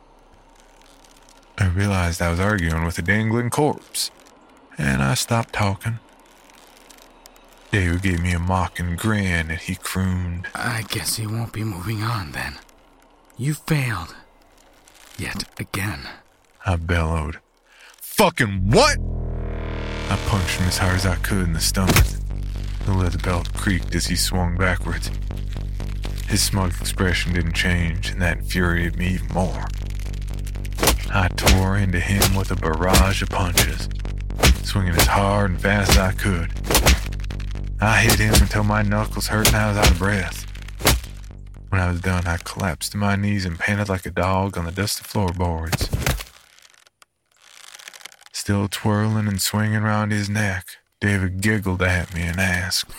S1: I realized I was arguing with a dangling corpse, and I stopped talking. David gave me a mocking grin and he crooned,
S5: "I guess you won't be moving on then. You failed. Yet again."
S1: I bellowed. "Fucking what?" I punched him as hard as I could in the stomach. The leather belt creaked as he swung backwards. His smug expression didn't change, and that infuriated me even more. I tore into him with a barrage of punches, swinging as hard and fast as I could. I hit him until my knuckles hurt and I was out of breath. When I was done, I collapsed to my knees and panted like a dog on the dusty floorboards. Still twirling and swinging around his neck, David giggled at me and asked,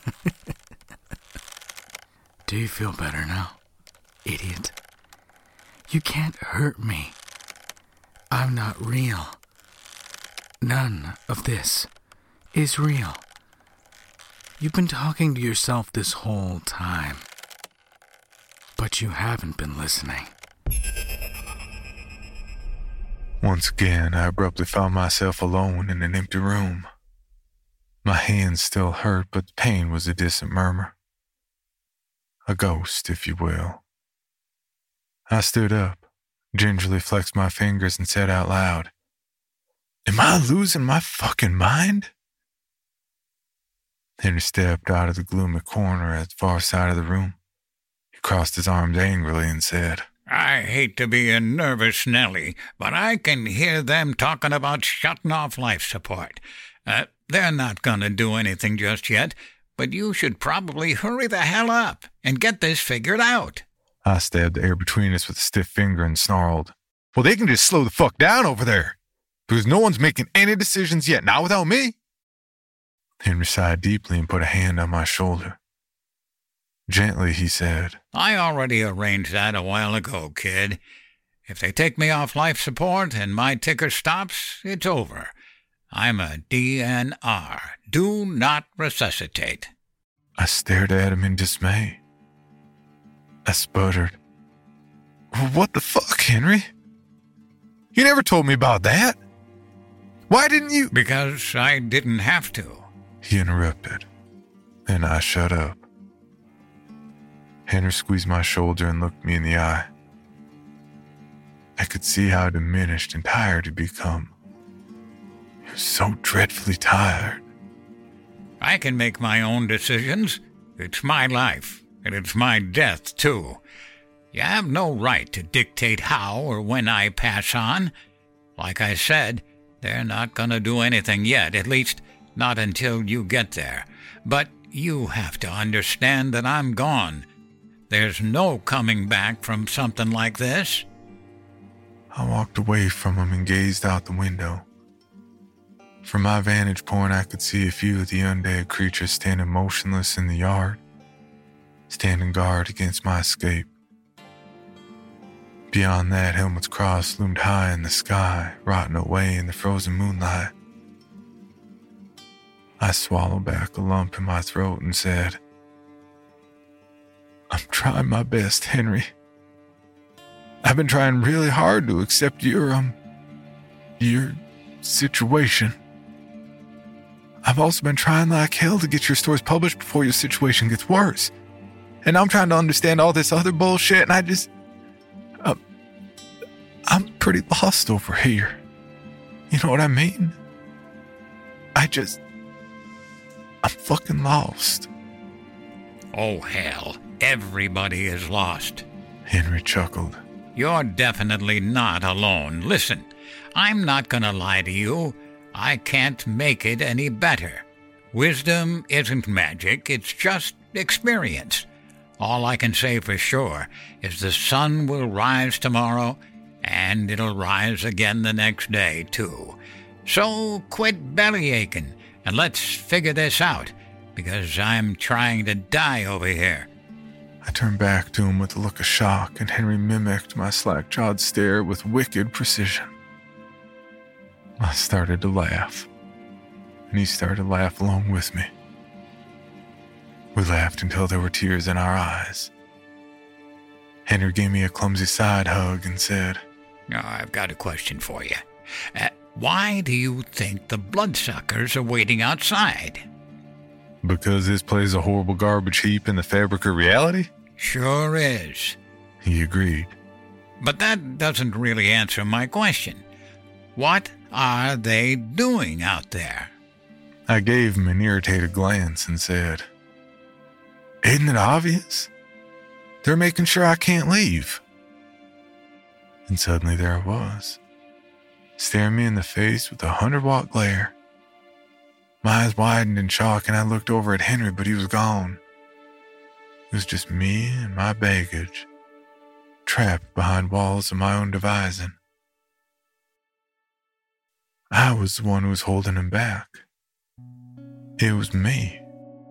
S5: "Do you feel better now, idiot? You can't hurt me. I'm not real. None of this is real. You've been talking to yourself this whole time, but you haven't been listening."
S1: Once again, I abruptly found myself alone in an empty room. My hands still hurt, but the pain was a distant murmur. A ghost, if you will. I stood up, gingerly flexed my fingers, and said out loud, "Am I losing my fucking mind?" Henry stepped out of the gloomy corner at the far side of the room. He crossed his arms angrily and said,
S3: I hate to be a nervous Nelly, but I can hear them talking about shutting off life support. They're not going to do anything just yet, but you should probably hurry the hell up and get this figured out.
S1: I stabbed the air between us with a stiff finger and snarled, "Well, they can just slow the fuck down over there, because no one's making any decisions yet, not without me." Henry sighed deeply and put a hand on my shoulder. Gently, he said,
S3: I already arranged that a while ago, kid. If they take me off life support and my ticker stops, it's over. I'm a DNR. Do not resuscitate.
S1: I stared at him in dismay. I sputtered, "What the fuck, Henry? You never told me about that. Why didn't you?"
S3: Because I didn't have to.
S1: He interrupted, and I shut up. Henry squeezed my shoulder and looked me in the eye. I could see how diminished and tired he'd become. He was so dreadfully tired.
S3: I can make my own decisions. It's my life, and it's my death, too. You have no right to dictate how or when I pass on. Like I said, they're not going to do anything yet, at least Not until you get there. But you have to understand that I'm gone. There's no coming back from something like this.
S1: I walked away from him and gazed out the window. From my vantage point, I could see a few of the undead creatures standing motionless in the yard, standing guard against my escape. Beyond that, Helmut's Cross loomed high in the sky, rotting away in the frozen moonlight. I swallowed back a lump in my throat and said, "I'm trying my best, Henry. I've been trying really hard to accept your situation. I've also been trying like hell to get your stories published before your situation gets worse. And I'm trying to understand all this other bullshit, and I'm pretty lost over here. You know what I mean? I'm fucking lost."
S3: Oh, hell. Everybody is lost.
S1: Henry chuckled.
S3: You're definitely not alone. Listen, I'm not gonna lie to you. I can't make it any better. Wisdom isn't magic, it's just experience. All I can say for sure is the sun will rise tomorrow, and it'll rise again the next day, too. So quit bellyaching, and let's figure this out, because I'm trying to die over here.
S1: I turned back to him with a look of shock, and Henry mimicked my slack-jawed stare with wicked precision. I started to laugh, and he started to laugh along with me. We laughed until there were tears in our eyes. Henry gave me a clumsy side hug and said,
S3: I've got a question for you. Why do you think the bloodsuckers are waiting outside?
S1: "Because this place is a horrible garbage heap in the fabric of reality?"
S3: Sure is.
S1: He agreed.
S3: But that doesn't really answer my question. What are they doing out there?
S1: I gave him an irritated glance and said, "Isn't it obvious? They're making sure I can't leave." And suddenly there I was, staring me in the face with a 100-watt glare. My eyes widened in shock, and I looked over at Henry, but he was gone. It was just me and my baggage, trapped behind walls of my own devising. I was the one who was holding him back. It was me.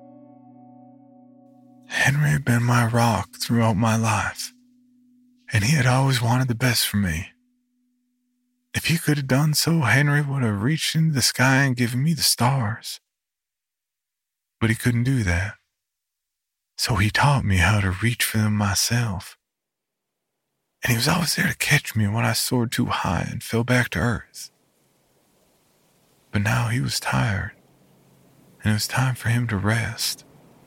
S1: Henry had been my rock throughout my life, and he had always wanted the best for me. If he could have done so, Henry would have reached into the sky and given me the stars. But he couldn't do that. So he taught me how to reach for them myself. And he was always there to catch me when I soared too high and fell back to earth. But now he was tired, and it was time for him to rest.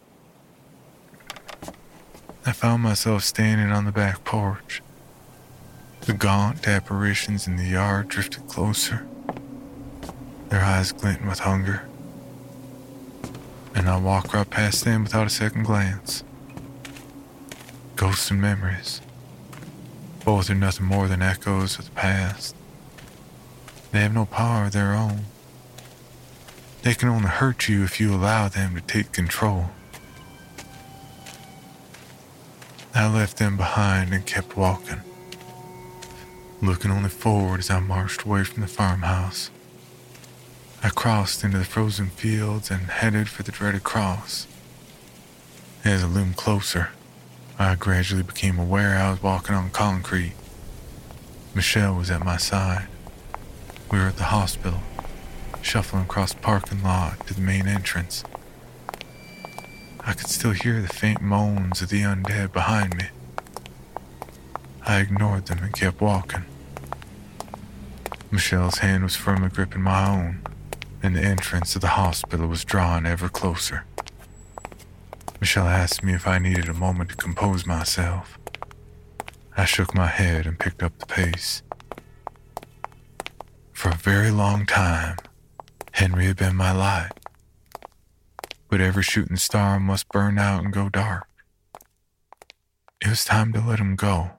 S1: I found myself standing on the back porch. The gaunt apparitions in the yard drifted closer, their eyes glinting with hunger. And I walked right past them without a second glance. Ghosts and memories. Both are nothing more than echoes of the past. They have no power of their own. They can only hurt you if you allow them to take control. I left them behind and kept walking, looking only forward as I marched away from the farmhouse. I crossed into the frozen fields and headed for the dreaded cross. As I loomed closer, I gradually became aware I was walking on concrete. Michelle was at my side. We were at the hospital, shuffling across the parking lot to the main entrance. I could still hear the faint moans of the undead behind me. I ignored them and kept walking. Michelle's hand was firmly gripping my own, and the entrance to the hospital was drawing ever closer. Michelle asked me if I needed a moment to compose myself. I shook my head and picked up the pace. For a very long time, Henry had been my light. But every shooting star must burn out and go dark. It was time to let him go.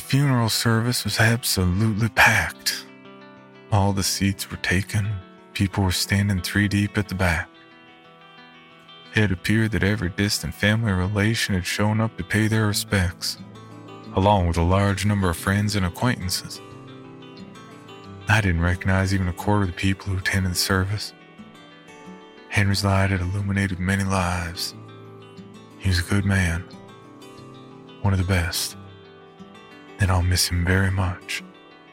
S1: funeral service was absolutely packed. All the seats were taken. People were standing 3 deep at the back. It appeared that every distant family relation had shown up to pay their respects, along with a large number of friends and acquaintances. I didn't recognize even a quarter of the people who attended the service. Henry's light had illuminated many lives. He was a good man, one of the best, and I'll miss him very much.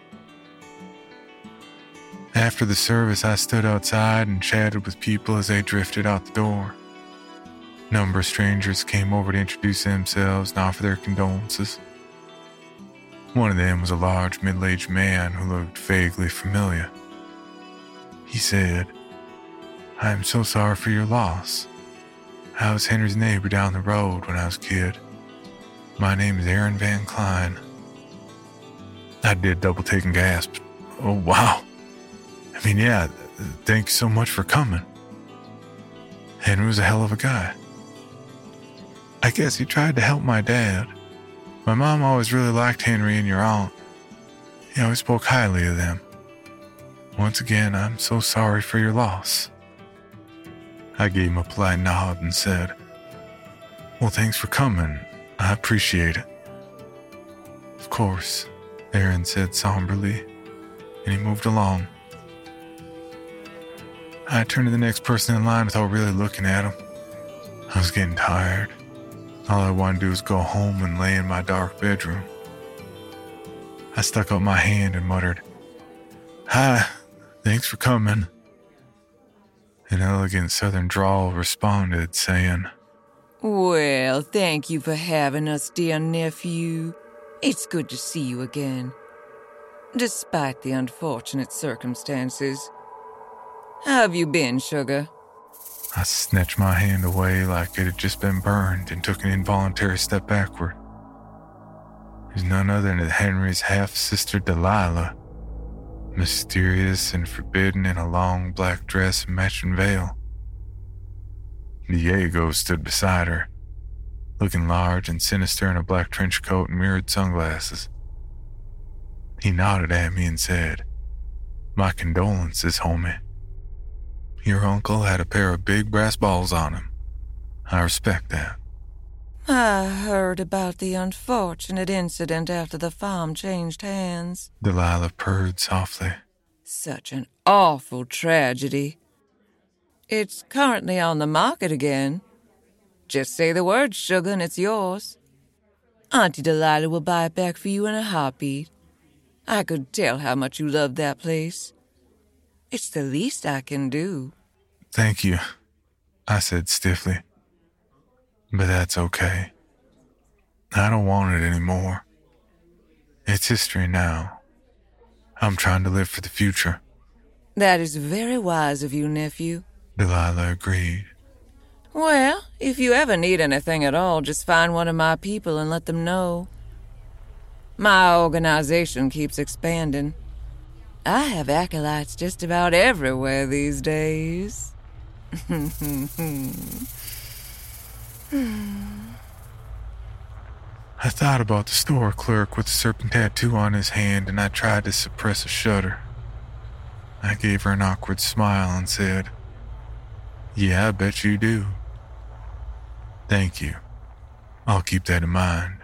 S1: After the service, I stood outside and chatted with people as they drifted out the door. A number of strangers came over to introduce themselves and offer their condolences. One of them was a large middle-aged man who looked vaguely familiar. He said, "I am so sorry for your loss. I was Henry's neighbor down the road when I was a kid. My name is Aaron Van Klein." I did double take and gasp. "Oh, wow. I mean, yeah, thank you so much for coming. Henry was a hell of a guy. I guess he tried to help my dad. My mom always really liked Henry and your aunt. He always spoke highly of them. Once again, I'm so sorry for your loss." I gave him a polite nod and said, "Well, thanks for coming. I appreciate it." "Of course," Aaron said somberly, and he moved along. I turned to the next person in line without really looking at him. I was getting tired. All I wanted to do was go home and lay in my dark bedroom. I stuck out my hand and muttered, "Hi, thanks for coming." An elegant southern drawl responded, saying,
S8: "Well, thank you for having us, dear nephew. It's good to see you again. Despite the unfortunate circumstances. How have you been, sugar?"
S1: I snatched my hand away like it had just been burned and took an involuntary step backward. It was none other than Henry's half-sister Delilah, mysterious and forbidden in a long black dress and matching veil. Diego stood beside her, looking large and sinister in a black trench coat and mirrored sunglasses. He nodded at me and said, "My condolences, homie. Your uncle had a pair of big brass balls on him. I respect that."
S8: "I heard about the unfortunate incident after the farm changed hands."
S1: Delilah purred softly.
S8: "Such an awful tragedy. It's currently on the market again. Just say the word, sugar, and it's yours. Auntie Delilah will buy it back for you in a heartbeat. I could tell how much you love that place. It's the least I can do."
S1: "Thank you," I said stiffly. "But that's okay. I don't want it anymore. It's history now. I'm trying to live for the future."
S8: "That is very wise of you, nephew."
S1: Delilah agreed.
S8: "Well, if you ever need anything at all, just find one of my people and let them know. My organization keeps expanding. I have acolytes just about everywhere these days."
S1: I thought about the store clerk with the serpent tattoo on his hand, and I tried to suppress a shudder. I gave her an awkward smile and said, "Yeah, I bet you do." "Thank you. I'll keep that in mind."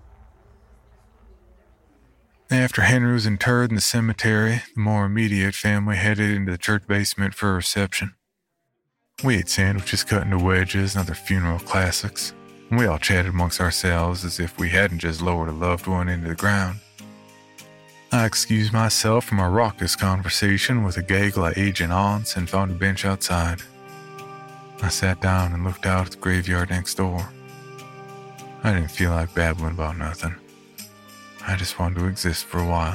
S1: After Henry was interred in the cemetery, the more immediate family headed into the church basement for a reception. We ate sandwiches cut into wedges and other funeral classics, and we all chatted amongst ourselves as if we hadn't just lowered a loved one into the ground. I excused myself from our raucous conversation with a gaggle of aging aunts and found a bench outside. I sat down and looked out at the graveyard next door. I didn't feel like babbling about nothing. I just wanted to exist for a while.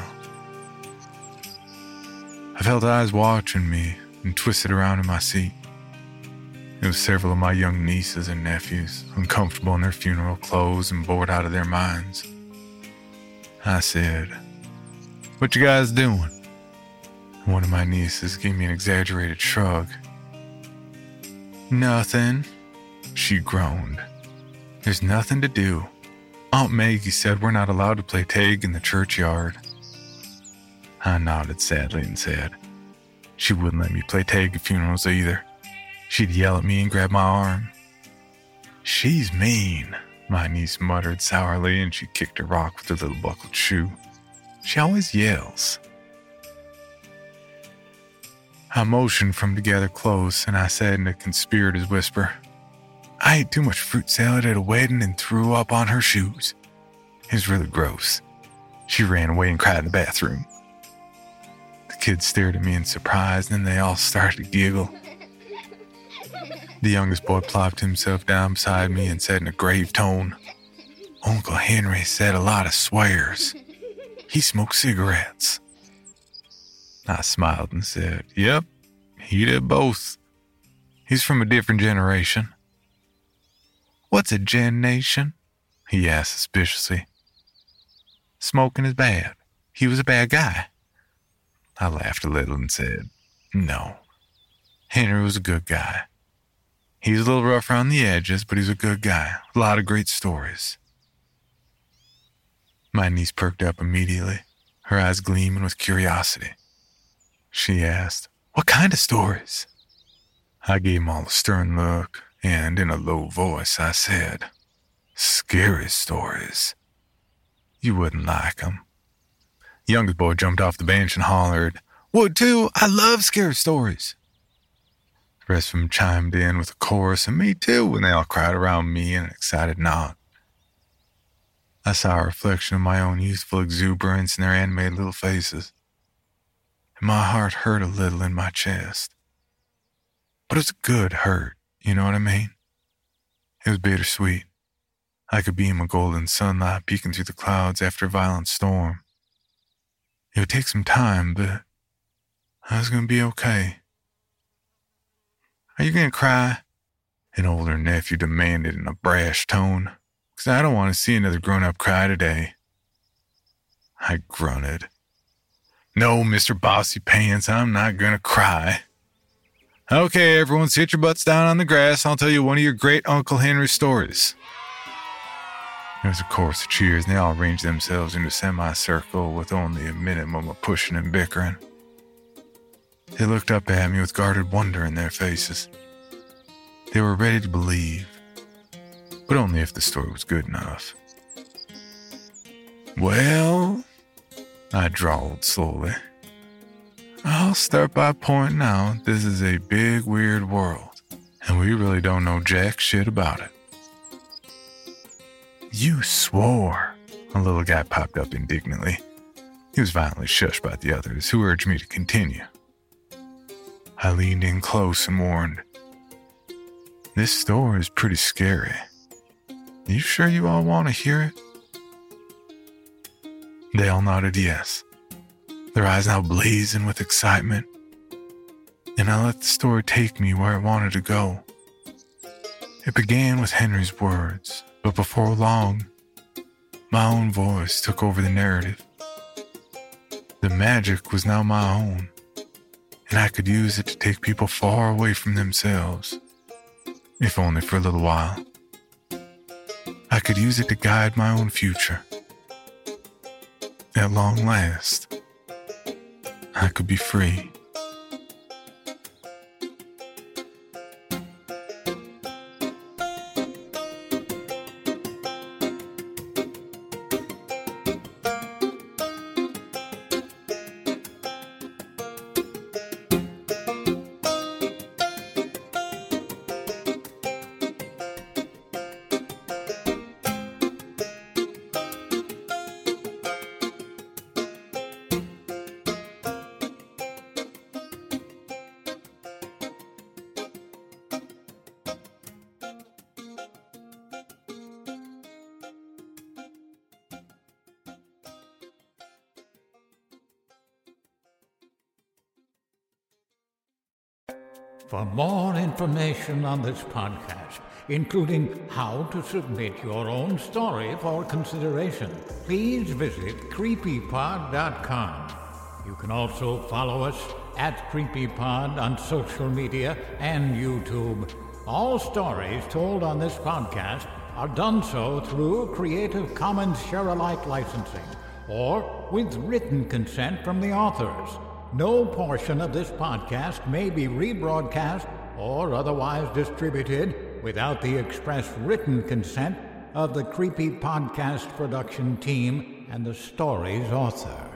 S1: I felt eyes watching me and twisted around in my seat. It was several of my young nieces and nephews, uncomfortable in their funeral clothes and bored out of their minds. I said, "What you guys doing?" One of my nieces gave me an exaggerated shrug. "Nothing," she groaned. "There's nothing to do. Aunt Maggie said we're not allowed to play tag in the churchyard. I nodded sadly and said, she wouldn't let me play tag at funerals either. She'd yell at me and grab my arm. She's mean, my niece muttered sourly, and she kicked her rock with her little buckled shoe. She always yells. I motioned for him to gather close, and I said in a conspirator's whisper, I ate too much fruit salad at a wedding and threw up on her shoes. It was really gross. She ran away and cried in the bathroom. The kids stared at me in surprise, and then they all started to giggle. The youngest boy plopped himself down beside me and said in a grave tone, Uncle Henry said a lot of swears. He smoked cigarettes. I smiled and said, yep, he did both. He's from a different generation. What's a gen nation? He asked suspiciously. Smoking is bad. He was a bad guy. I laughed a little and said, no, Henry was a good guy. He was a little rough around the edges, but he was a good guy. A lot of great stories. My niece perked up immediately, her eyes gleaming with curiosity. She asked, what kind of stories? I gave him all a stern look, and in a low voice I said, scary stories. You wouldn't like them. The youngest boy jumped off the bench and hollered, would too, I love scary stories. The rest of them chimed in with a chorus, and me too, when they all crowded around me in an excited nod. I saw a reflection of my own youthful exuberance in their animated little faces, and my heart hurt a little in my chest. But it was a good hurt, you know what I mean? It was bittersweet. I could beam a golden sunlight peeking through the clouds after a violent storm. It would take some time, but I was going to be okay. Are you going to cry? An older nephew demanded in a brash tone, because I don't want to see another grown-up cry today. I grunted. No, Mr. Bossy Pants, I'm not going to cry. Okay, everyone, sit your butts down on the grass. I'll tell you one of your great Uncle Henry stories. There was a chorus of cheers, and they all arranged themselves into a semicircle with only a minimum of pushing and bickering. They looked up at me with guarded wonder in their faces. They were ready to believe, but only if the story was good enough. Well, I drawled slowly, I'll start by pointing out this is a big, weird world, and we really don't know jack shit about it. You swore, a little guy popped up indignantly. He was violently shushed by the others, who urged me to continue. I leaned in close and warned, this story is pretty scary. You sure you all want to hear it? They all nodded yes, their eyes now blazing with excitement, and I let the story take me where it wanted to go. It began with Henry's words, but before long, my own voice took over the narrative. The magic was now my own, and I could use it to take people far away from themselves, if only for a little while. I could use it to guide my own future. At long last, I could be free.
S3: For more information on this podcast, including how to submit your own story for consideration, please visit creepypod.com. You can also follow us at CreepyPod on social media and YouTube. All stories told on this podcast are done so through Creative Commons Share-alike licensing or with written consent from the authors. No portion of this podcast may be rebroadcast or otherwise distributed without the express written consent of the Creepy Podcast production team and the story's author.